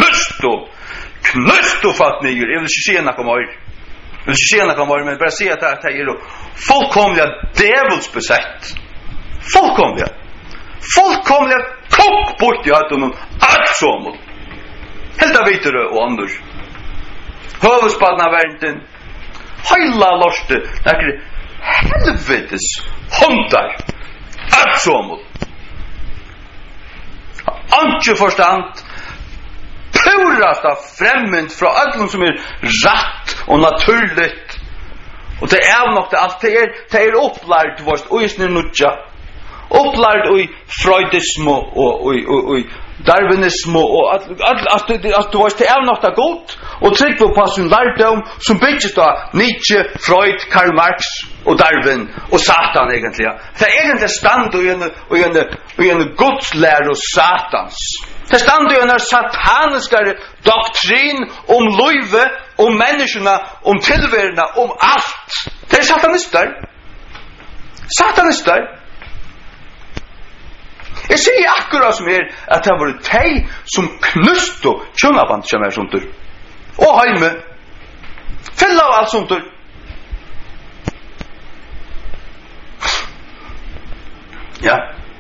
knust och fatt nyer. Jag vill inte säga något mer. Men bara säga att det är fullkomliga djävulsbesatt. Fullkomliga kokk bort i hatten allt som helt av vitere og Anders hövusbadnaverden heila lorste nekker helvetes hundar allt som Anke forstand purast av fremmend fra öllum som rätt og naturligt og det nok det allt det upplært vårt og isne nutja upplärd i freudism och darwinism och att du var det är något gott och tryck på sin lärdom som bygger då Nietzsche, Freud, Karl Marx och Darwin och Satan egentligen. Det är egentligen stand och en Guds lär och Satans. Det stand ju en satanisk doktrin om livet, om människorna, om tillvärlden, om allt. Det är satanister. Jeg sier akkurat som at det var de som knust og kjønnaband som sånt og heime fylla av alt sånt ja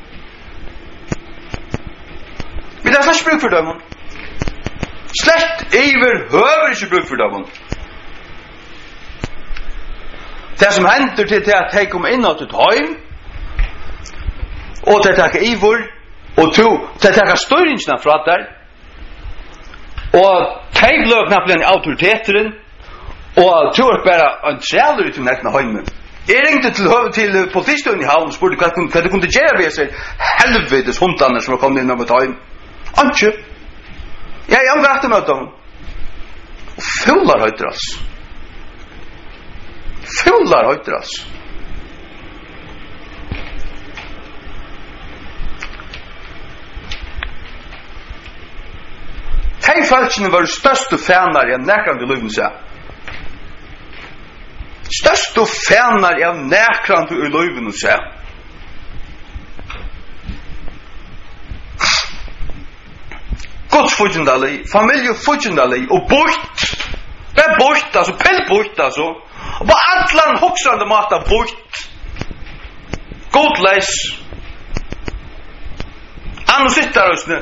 men det er slett bruk for dem slett høver ikke bruk for dem det som hender til at de kommer inn til et heim og det takker ivor og det takker støyringsna fra der og de bløk nappelen autoriteten og to bare en træler ut til nekna heimen jeg ringte til politistøyen i havn og spurte hva det kunne gjøre ved seg helvetes hundane som var kommet inn av et heim Anke jeg omgrakte med dem og fullar høytras Hei falskene var største fanar av nekrande løyven seg. Største fanar av nekrande løyven seg. Guds fudgendali, familie fudgendali, og bort. Det er bort, altså, pell bort, altså. Og på atlan hoksande mata bort. God leis. Anno sittar høysne.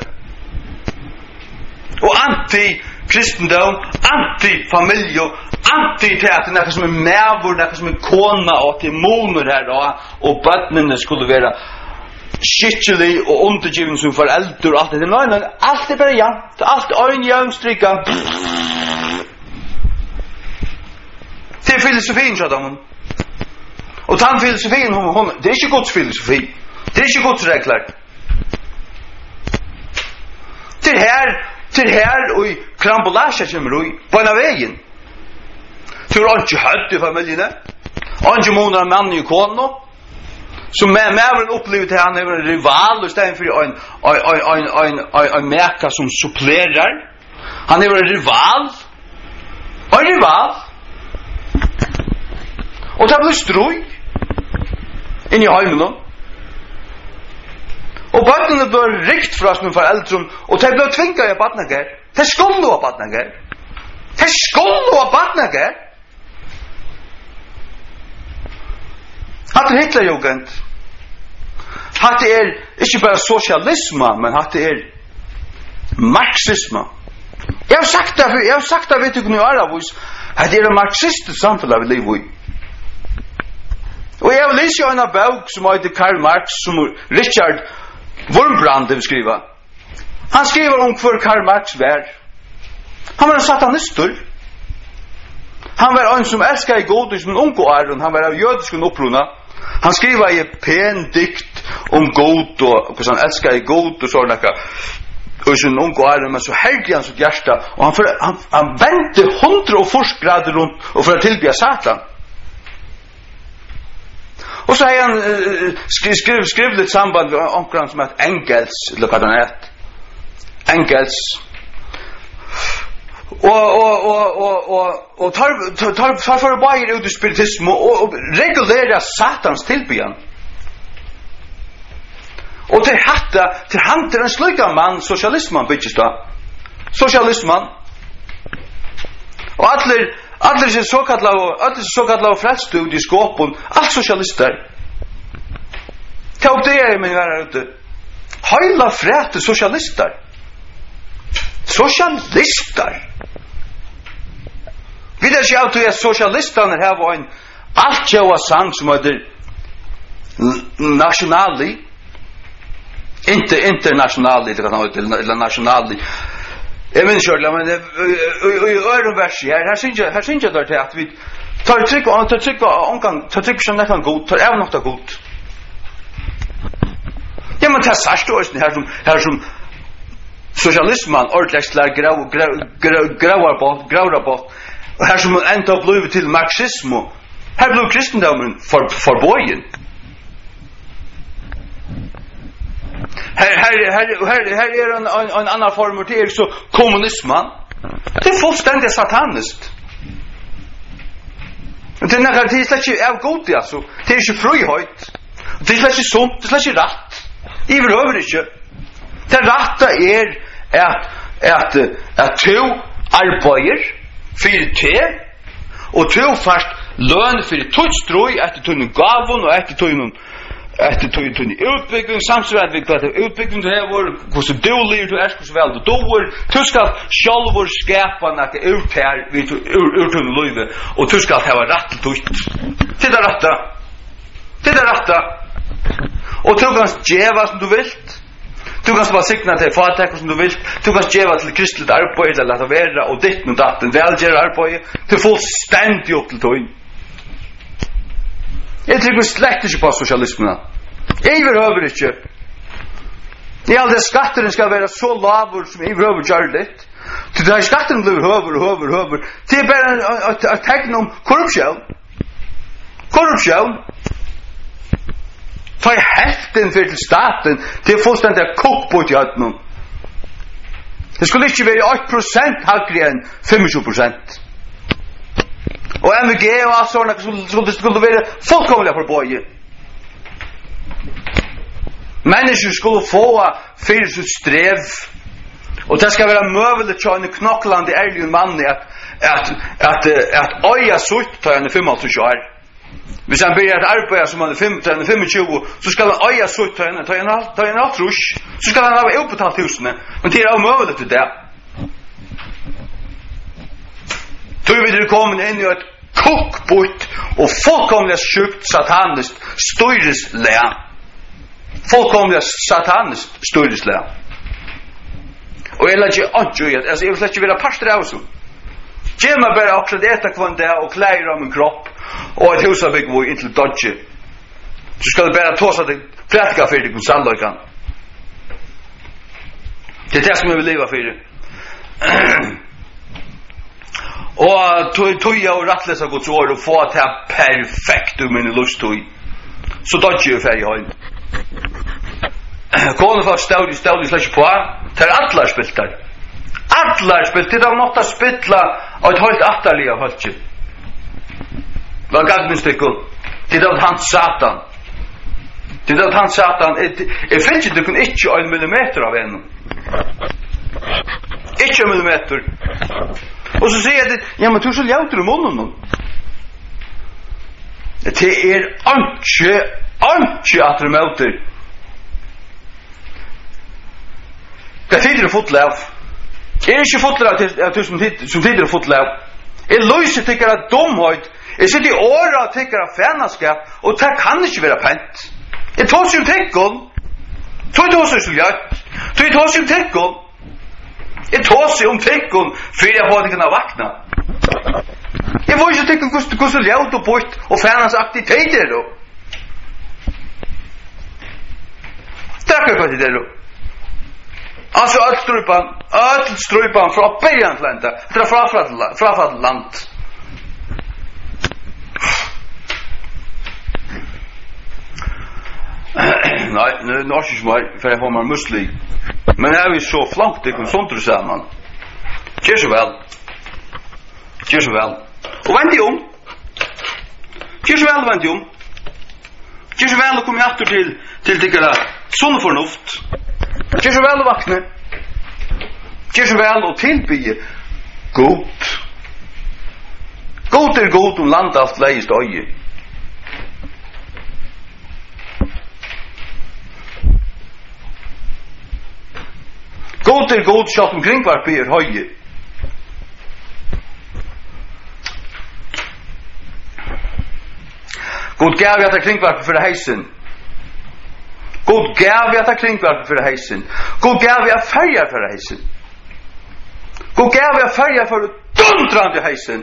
Og anti-kristendom, anti-familie, anti-teater, nekka som mævur, nekka som kona, og til moner her, og bøtnene skulle være skikkelig og undergiven som foreldre, og alt det. Nei, alt er bare jant, alt er øyn jævnstrykka. Det er filosofien, sa de. Og den filosofien, det er ikke Guds filosofi, det er ikke Guds regler. Til her og i krambolasja kommer du på en av veien. Du har ikke hørt i familiene. Ange månader man i kono. Så mävren upplever till han är en rival istället för en märka som supplerar. Han är en rival. En rival. Och det blir stroj in i hemmen. Och barnen blir rikt för oss nu föräldrar och det blir tvinga jag barnen. Det skulle vara barnen. Det skulle vara barnen. Hatt Hitlerjugend. Hatt inte bara socialism, men hatt marxism. Jag har sagt det vet du nu alla vis. Hatt en marxistiskt samhälle vi lever i. Och jag läser ju en bok som heter Karl Marx som Richard Wurmbrand har skrivit. Han skriver om för Karl Marx var. Han var en satanist. Han var en som älskade god som en ung och han var av jødisk uppruna. Han skriver i pen dikt om god och hur han älskade god och sådana och sin ung och men så heldig han sitt hjärta och han vände 140 grader runt och för att tillbe Satan. Och så har han skrivit ett samband med omkring som heter Engels, eller vad han heter. Engels. Och tar för bara ut i spiritism och regulera Satans tillbyan. Och till han till en slugga man socialismen bitches då. Socialismen. Och alla så kallade frälsstud i skåpen, allt socialister. Tog det men var ute. Hela fräte socialister. Socialister. Vi där ser ut att socialisterna här var en allt jag sang som heter nationali. Inte internationali, det kan ha eller nationali. Jag minns ju men i öronvers här syns jag där att vi tar tryck som det kan gå tar även något gott. Ja men det är här som socialismen ordentligt grauar bort och här som ända upp blivit till marxism. Här blev kristendomen förbojen. Här är en annan form till så kommunismen. Det är fullständigt sataniskt. Det är något det är inte av god alltså. Det är inte frihet. Det är inte sunt, det är inte rätt. I behöver inte. Det rätta är att två arbetar för te och två fast lön för tutstroj att tunna gavon och att tunna utbygging samsvarande vid utbygging det var hur så dåligt du är så väl då var tyska självor skapa något ut här vid urtunna löve och tyska ha rätt till det rätta och du kan ge som du vill. Du kan bara signa till företag som du vill. Du kan ge till kristligt arbete eller låta vara och ditt och datt en välgör arbete till fullständigt upp till tog. Jag tycker slett inte på socialismen. Jag behöver inte. I all det skatten ska vara så lavor som jag behöver göra det. Till det här skatten blir höver. Det är bara att teckna om korruption. Ta i hälften för till staten det är fullständigt kokbot i ödnen. Det skulle inte vara 8% högre än 25%. Och MVG och allt sådana skulle vara fullkomliga förböje. Människor skulle få för sitt sträv. Och det ska vara möjligt att en knocklande ärlig man att öja sutt ta en 25 år. Hvis han börjar att arbeta som han 25 så ska han öja sutt ta en altrush. Så ska han ha uppbetalt husen. Men det är omöjligt till det. Då är vi kommit in i ett kokbot och fullkomligt sjukt sataniskt styrelselära. Fullkomligt sataniskt styrelselära. Och jag lär inte alltså jag vill inte vilja pastor av så. Ge mig bara också det äta kvann där och klära om min kropp och ett husabygg var inte dodge. Så ska du bara ta så att det prätka för dig på sandlöjkan. Det är det som jag vill leva för dig. Og tog jeg og rattlesa Guds ord og få til perfekt min lusttøy. Så dodger jeg ferdig høy. Kone for staudig slik på. Det allar spilt der. Allar spilt. Det måtte spilla og et høyt atterlig av høyt. Hva gagnstykker? Det hans satan. Det hans satan. Jeg finner ikke du kunne ikke 1 millimeter av en. Ikke 1 millimeter. Og så sier jeg, ja, men du så ljauter i munnen. Det ikke at du møter. Det tider fotlav. Ikke fotlav som tider fotlav. Jeg løser tykker av dumhøyd. Jeg sitter i året og tykker av fænaskap, og det kan ikke være pent. Jeg tar seg tykker. Tar seg ljauter. Tar seg tykker. Jeg tar seg tykker, for jeg har ikke vakna. Jeg får ikke tykker hvordan ljauter og bort, og fænaskaptiteter da. Takk for det da. Altså alt strupan fra början til enda. Det frafall land. Nei, det er ikke mer, for jeg har meg musli. Men jeg er vi så flankt, det kan sånt du ser man. Kjør så vel. Og vent om. Kjør så vel, vent om. Kjør så vel, og kom jeg atter til dikkere sånn fornuft. Kjør så vel å vakne. Kjør så vel å tilbygge god. God god om landet alt leist øye. God god kjalt omkring hver byr høye. God gav jeg til kringvarp for heisen. God gav jeg til kringvarp for heisen. God gav jeg ferger for heisen. God gav jeg ferger for dundrand i heisen.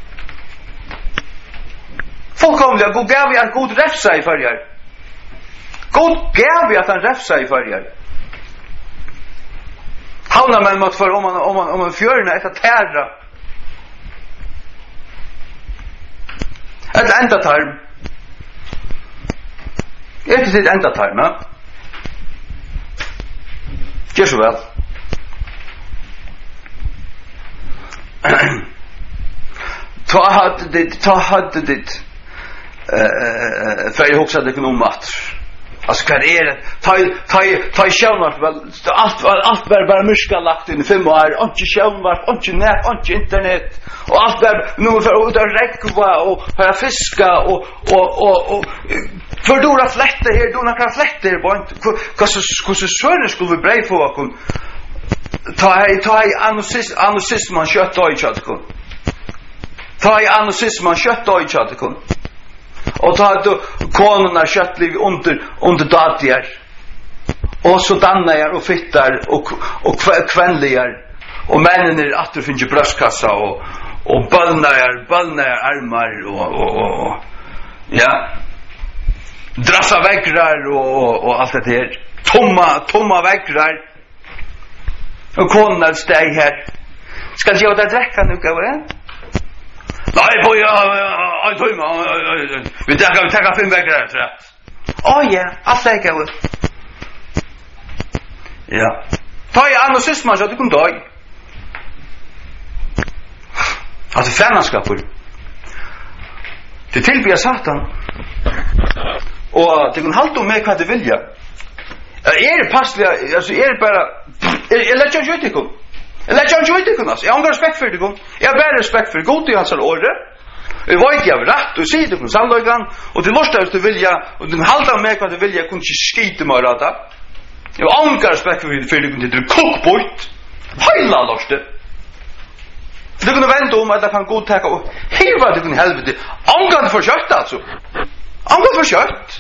Fullkomlig, god gav jeg god refsa i ferger. God gav jeg til refsa i ferger. Havna man mot for om man fjørene etter tæra. Et enda tarm. Etter sitt enda tarm, ja. Gjør så vel. Ta hadde ditt for jeg hoksa det ikke noe mat. Altså hva det? Ta i sjøvnvart, alt var bare myrska lagt inn i 5 år, ikke sjøvnvart, ikke nett, ikke internet, og alt var noe for ut av rekva, og høyra fiska, og fordora flette her, dona flette her, hvordan sønner skulle vi brei på okkur, ta i anusisman kjøtt og kjøttekun, ta i anusisman kjøtt og kjøttekun, og ta konuna kjøttliv under datier, og så dannar og fittar og kvenligar, og mennene atter finner brøstkassa og ballnar armar og ja, drassa veggrar og alt det her, tomma veggrar, og konuna steg her. Skal jeg da drekka nu, gav det? Nei, på jeg tøyma. Vi tenker 5 veggrar etter det. Ja, alt er gav. Ja. Ta i anusisman, så du kan ta i. Altså fænaskapur. Det tilbyr Satan. Og det kan halda om meg hva det vilja. Det passelig, altså det bare, jeg lett ikke ut ikon. Jeg lett ikke ut ikon, altså. Jeg har respekt for ikon. Jeg har bare respekt for god i hans året. Jeg var ikke av rett, og sier ikon samløygan, og det lortet hvis du vilja, og du kan halda om meg hva det vilja, jeg kunne ikke skite meg av det. Jeg har ikke respekt for ikon til det kokbort. Heila lortet. For det kunne vente om at det kan godtaka og hiva det kunne helvete. Angat for kjøtt, altså. Angat for kjøtt.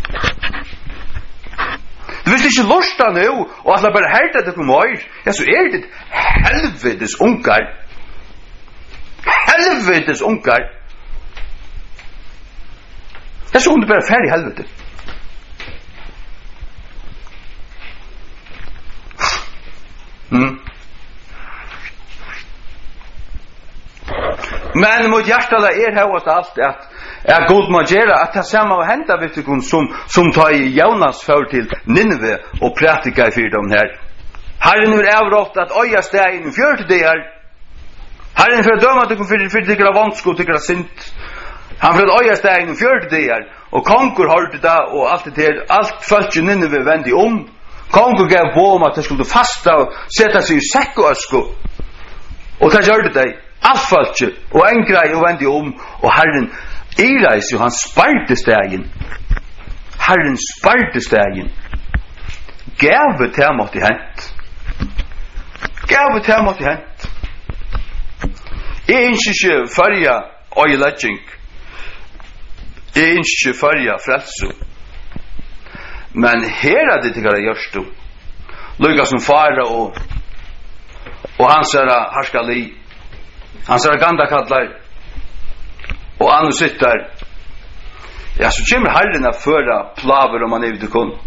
Du visste ikke lorsta nå, og at det bare herta det kunne mer, ja, så det helvetes ungar. Helvetes ungar. Ja, så kunne du bare ferdig helvete. Men mot hjärtala högast allt att god må göra att det samma hända vet du som tar i Jonas för till Nineve och pratika för dem här. Herren nu överrått att oja stegen 40 dagar. Herren för döma att du för tycker av vansko tycker av synd. Han för att oja stegen 40 dagar och konkur hörde det och allt det allt följt Nineve vände om. Konkur gav på om att det skulle fasta och sätta sig i säck och ösko. Och det gjorde det. Allt följt och en grej och vände om och Herren Irais ju han sparte stegen. Herren sparte stegen. Gav till mot i hänt. Gav till mot i hänt. Inte färja oiletjing. Inte färja frälso. Men här det tycker jag görs du. Lukas som fara och hans är harskali. Hans är ganda kallar. Och han sitter. Ja, så kommer Herren att föra plaver om man är ute kon.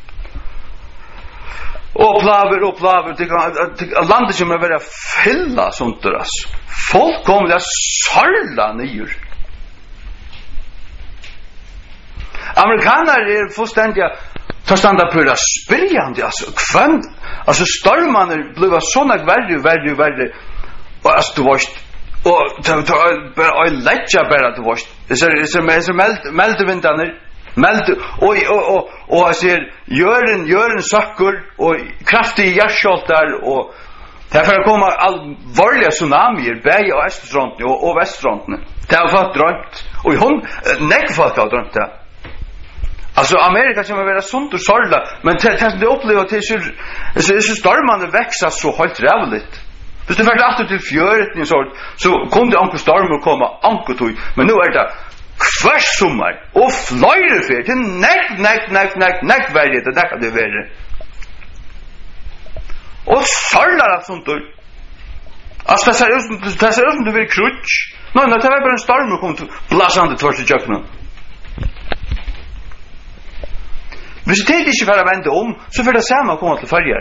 Och plaver. Landet kommer att vara fylla sånt där. Folk kommer att sarla nyer. Amerikaner är fullständiga förstanda på det spyrjande. Alltså stormarna blev såna värre. Och alltså du varst och bara lägga bara du varst. Det är meldevindarna. Och jag ser gör en saker och kraftig hjärtskjoltar och därför kommer allvarliga tsunamier bäge och östfronten och västfronten. Det har fått drömt och nekfalt har drömt det. Alltså Amerika som är sånt och sorgla men det upplever till så stormarna växer så helt rävligt. Hvis du fikk rett til fjøret så kunne anker stormer komme anker tog men nu det hver sommer og fløyre fyr til nekk verre det kan det være og sorglar at sånt altså det ser ut som du vil krutsk det var bare en stormer kom til blasande tvers i kjøkkenen. Hvis det ikke får vende om så får det samme komme til farger.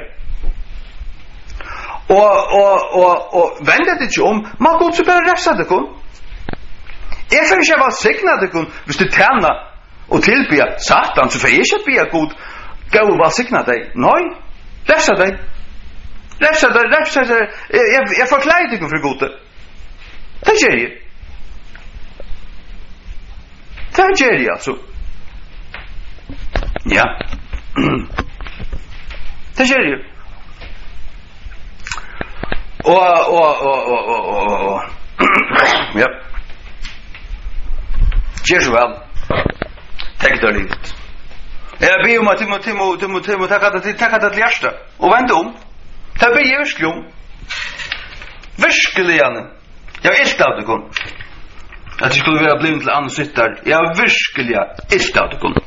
Og vende det ikke om man går så bare refsa det kun jeg får ikke være signa det kun hvis du tjener og tilbyr satan så får jeg ikke be god gå og være signa deg nei, refsa deg jeg forklarer det kun for god det gjør jeg altså ja det gjør jeg og ja gjør så vel tenk det livet jeg ber om at du må takke det til hjertet og vende om det ber jeg virkelig Janne jeg har ilt av det kun at jeg skulle være blind til andre sitter jeg har virkelig ilt av det kun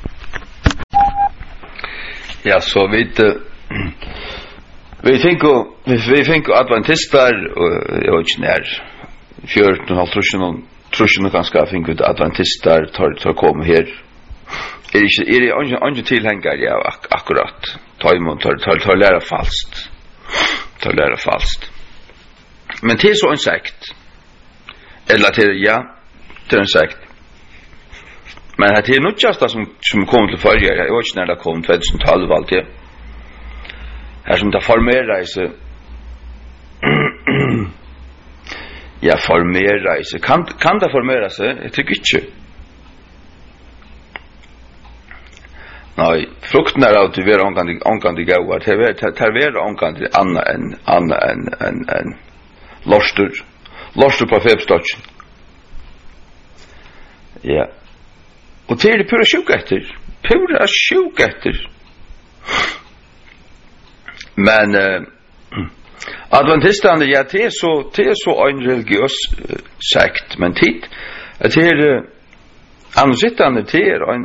ja så vidt vi finko adventistar og jeg vet ikke nær 14,5 trusjon ganske finko adventistar tar komme her ikke tilhenger ja akkurat tar læra falskt men til så en sekt eller til ja til en sekt men det er nødjasta som kom til farger jeg vet ikke når det kom 2012 alltid her som det formerer seg ja, formerer seg kan det formere seg? Jeg tykker ikke nei, frukten av at du vil omgående gauar det er omgående annet enn lorster på febstotjen ja og det er pura sjuk etter men adventistene ja det er så en religiøs sekt men tid at det er ansittene det er en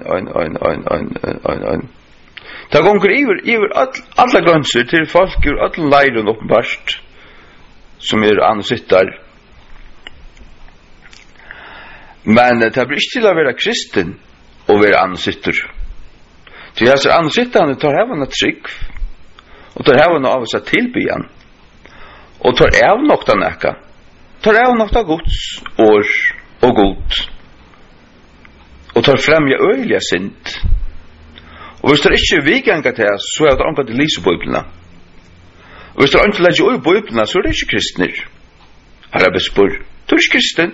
det gonger iver alle grønser til folk ur alle leiren åpenbart som ansittar men det blir ikke til å være kristen og være ansittar til jeg ser ansittene tar hevende trygg og tar hevende av seg tilbyan og tar av nokta nekka tar av nokta Guds år og god, og tar fremja øyliga synd. Og hvis det ikke vikanga til oss, så er det anka til lise Bibelna. Og hvis det anka til legge i Bibelna, så er det ikke kristner. Her er bespor. Du er ikke kristen.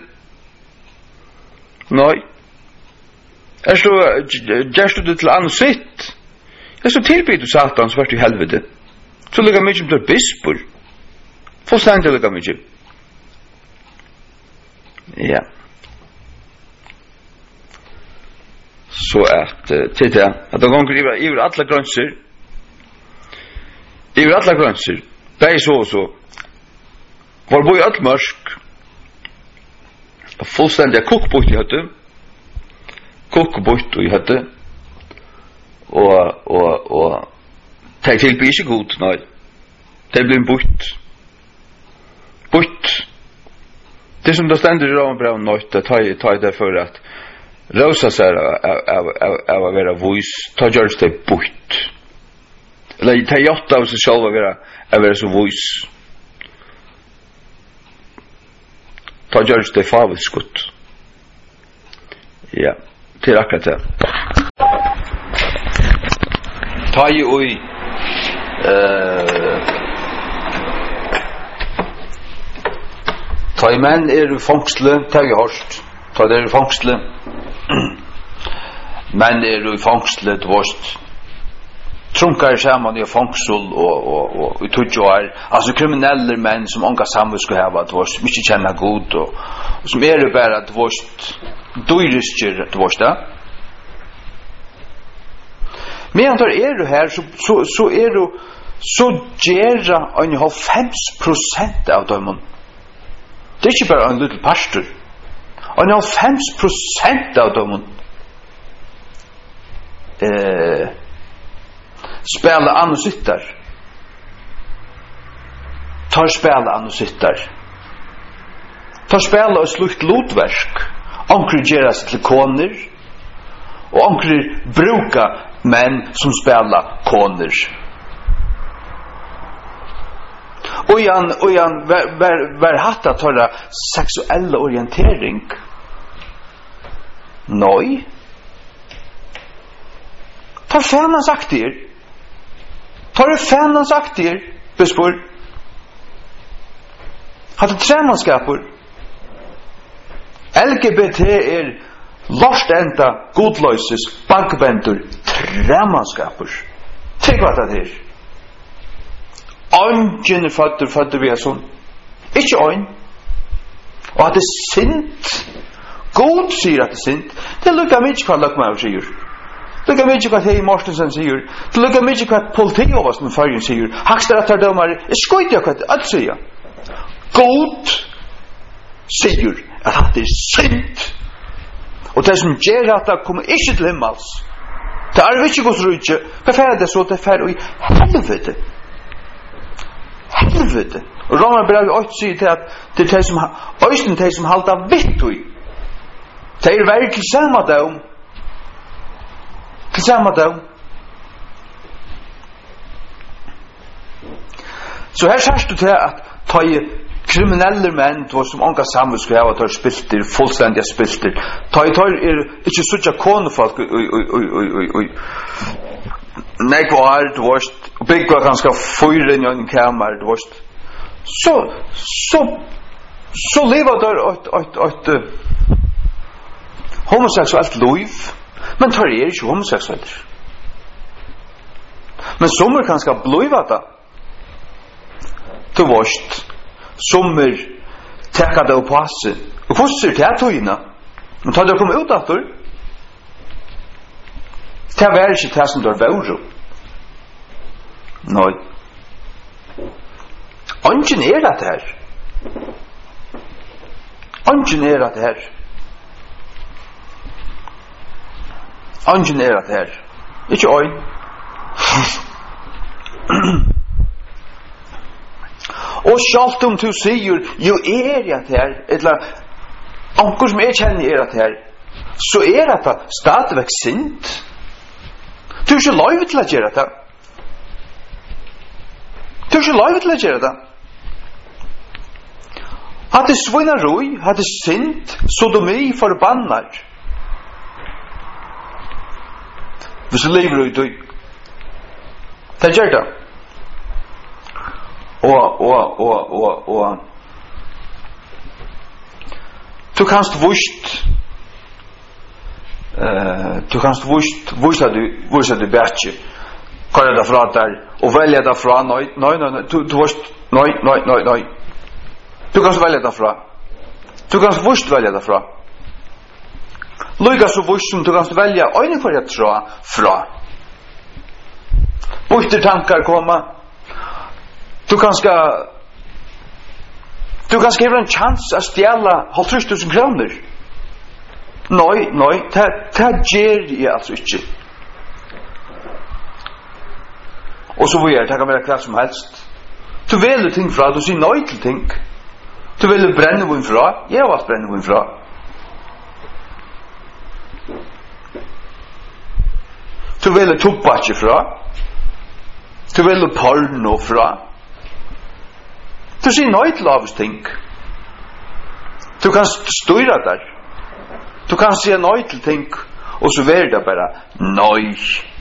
Nei. Så gjørst du det til annet sitt. Så tilbyr du Satan, så vart du i helvete. Så lukka mykje om du er bespor. Fullstendig lukka mykje. Ja. Så at titta att de gånger över alla gränser det är så var boi all mörsk fullständiga kokbot i hade kokbot i hade och ta till bise god nej det blir en bot det som då ständer i Rombra och natt att ta det för att Rosa sær av å være vois, ta gjørs det bort. Eller ta gjort av seg selv å være så vois. Ta gjørs det favelskutt. Ja, til akkurat det. Ta i ui ta i menn fangsle, ta i hårst. Ta det fangsle. Men i fangslet vårt trunkar saman i fangsel og i 20 år, altså kriminelle menn som onka samvud skulle hava at vårt mykje kjenna god og som bare at vårt dyrisker at vårt da men antar du her så du så gjerra en 5% av dem det er ikke bare en liten pastor og 5% av dem spela anno sittar tar spela anno sittar tar spela og slukt lotverk ankri gera sig til koner og ankri bruka menn som spela koner og Jan var hatta torra seksuelle orientering Noi tar fanan sagt dir tar fanan sagt dir bespor hadde tremanskapur LGBT lost enda godløyses bankbendur tremanskapur tenk hva det Angin fødder vi er sånn ikke øyn og at det er sint God sier at det er sint det lukkar mykje hva Løkmaur sier lukka mykje hva Hei Mortensen sier det lukka mykje hva politioversten Førjen sier Hakstarattardomar skoitja hva alt sier God sier at det er sint og det som gjør at det kommer ikke til himmels det er ikke gos rydtje hva færre det så det færre i helvete og Romer brev 8 sier til at det er de som halda vitt ui det er veri til samme dag så her sørst du til at ta i kriminelle menn som onka samme skulle ha tar spilter, fullstendige spilter ta i tar ikke suttja konefolk nek var du varst og bygg var ganske fyre inn i en kamer du varst så lever der et homoseksuelt liv men tar ikke homoseksuelt men sommer kanskje bliva da du varst sommer tekka det på asse og hvordan det tøyna men tar det å komme ut av det det var ikke det som du har vært nei Angin at her Angin at her Angin at her ikke øyn og sjalt om du sier jo at her eller anker som kjenner at her så at det stadigvæk sint du ikke lov til å gjøre det du ikke lov til å gjøre det Hade svinaroi, hade synd, sodomi forbannar. Hvis du lever ut i det gjør det. Og du kanst vurst du bætje hva det fra der og velja det fra nei du kanst velja det fra du kanst vurst velja det fra lukka så vurst som du kanst velja øyne hva det fra vurster tankar komma du kanst heve en chans a stjæla 50.000 kroner nei det gjer jeg altså ikke og så vil jeg takka mer hva som helst du velger ting fra, du sier nei til ting du velger brennevin fra jeg har valgt brennevin fra du velger tobakki fra du velger porno fra du sier nei til avs ting du kan styra der du kan si nei til ting og så velger det bare nei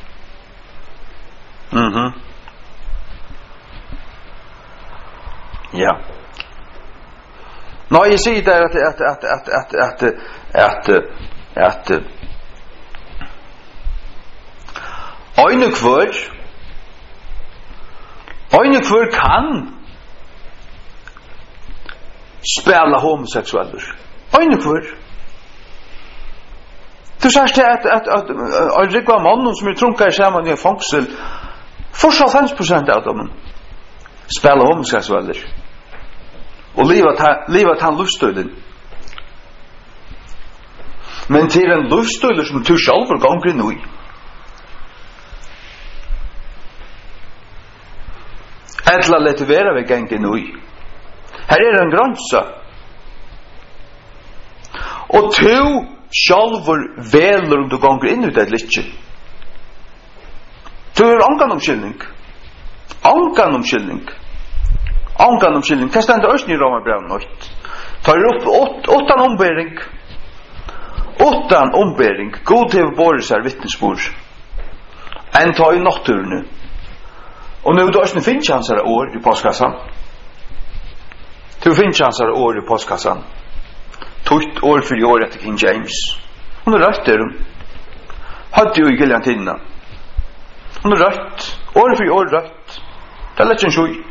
ja nå jeg sier der at øyne hver kan spela homoseksueller øyne hver du sier at rikva mannen som trunkar sammen i en fangsel 95% av dem spela homoseksueller og livet han lufstøyden men til en lufstøyder som du selv ganger nu etla lette vera vi ganger nu her en gransa og to sjálfur velur du ganger inn ut et litt du angan omskyldning hva stendur østen i Romarbrevn tar upp 8 ombering god til båret seg vittnesbord enn ta i natturene og nu du østen finnes hans her år i postkassan du finnes hans her år i postkassan tutt år for år etter King James hun rødt der hadde jo i Gilliantina hun rødt år for år rødt det lett en sjøy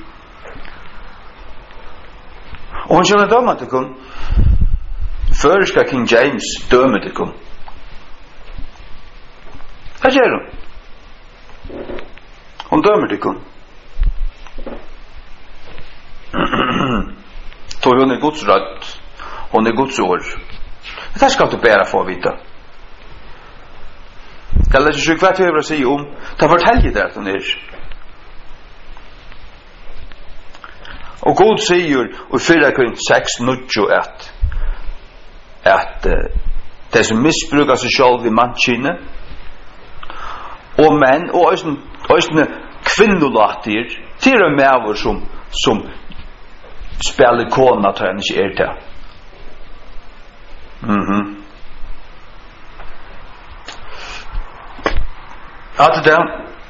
og hun kjenner døma til kun før skal King James døme til kun hva gjør hun dømer til kun tog hun Guds rødt hon Guds år det skal du bæra få vita det er ikke hva til å si det forteller det at hun og God sier i 4 Korint 6:9 at det som misbrukar seg selv i mannkine og menn og østene kvinnolater til og med som spiller kona til henne ikke til at det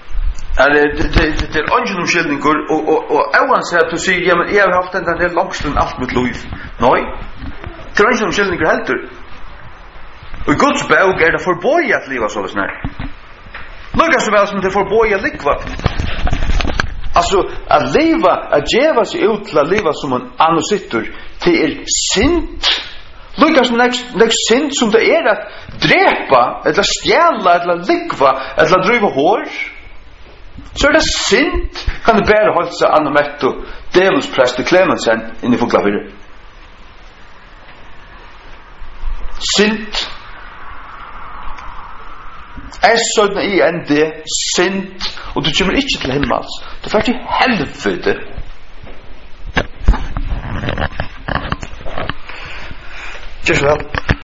er ingen omskyldninger og uansett at du sier ja, men jeg har haft den der langsten alt mitt liv nei, det er ingen omskyldninger heldur og i Guds bok det forbøy at livet så snart lukka så vel som det forbøy at likva altså at leva at djeva seg ut til at leva som en anusittur til synd lukka som nek synd som det at drepa eller stjæla eller likva eller driva hår så det synd kan det bare holde seg Anno Metto djevelsprest Clemensen inn i Fuglafyrir synd S-I-N-D synd og du kommer ikke til himmels du får til helvete just vel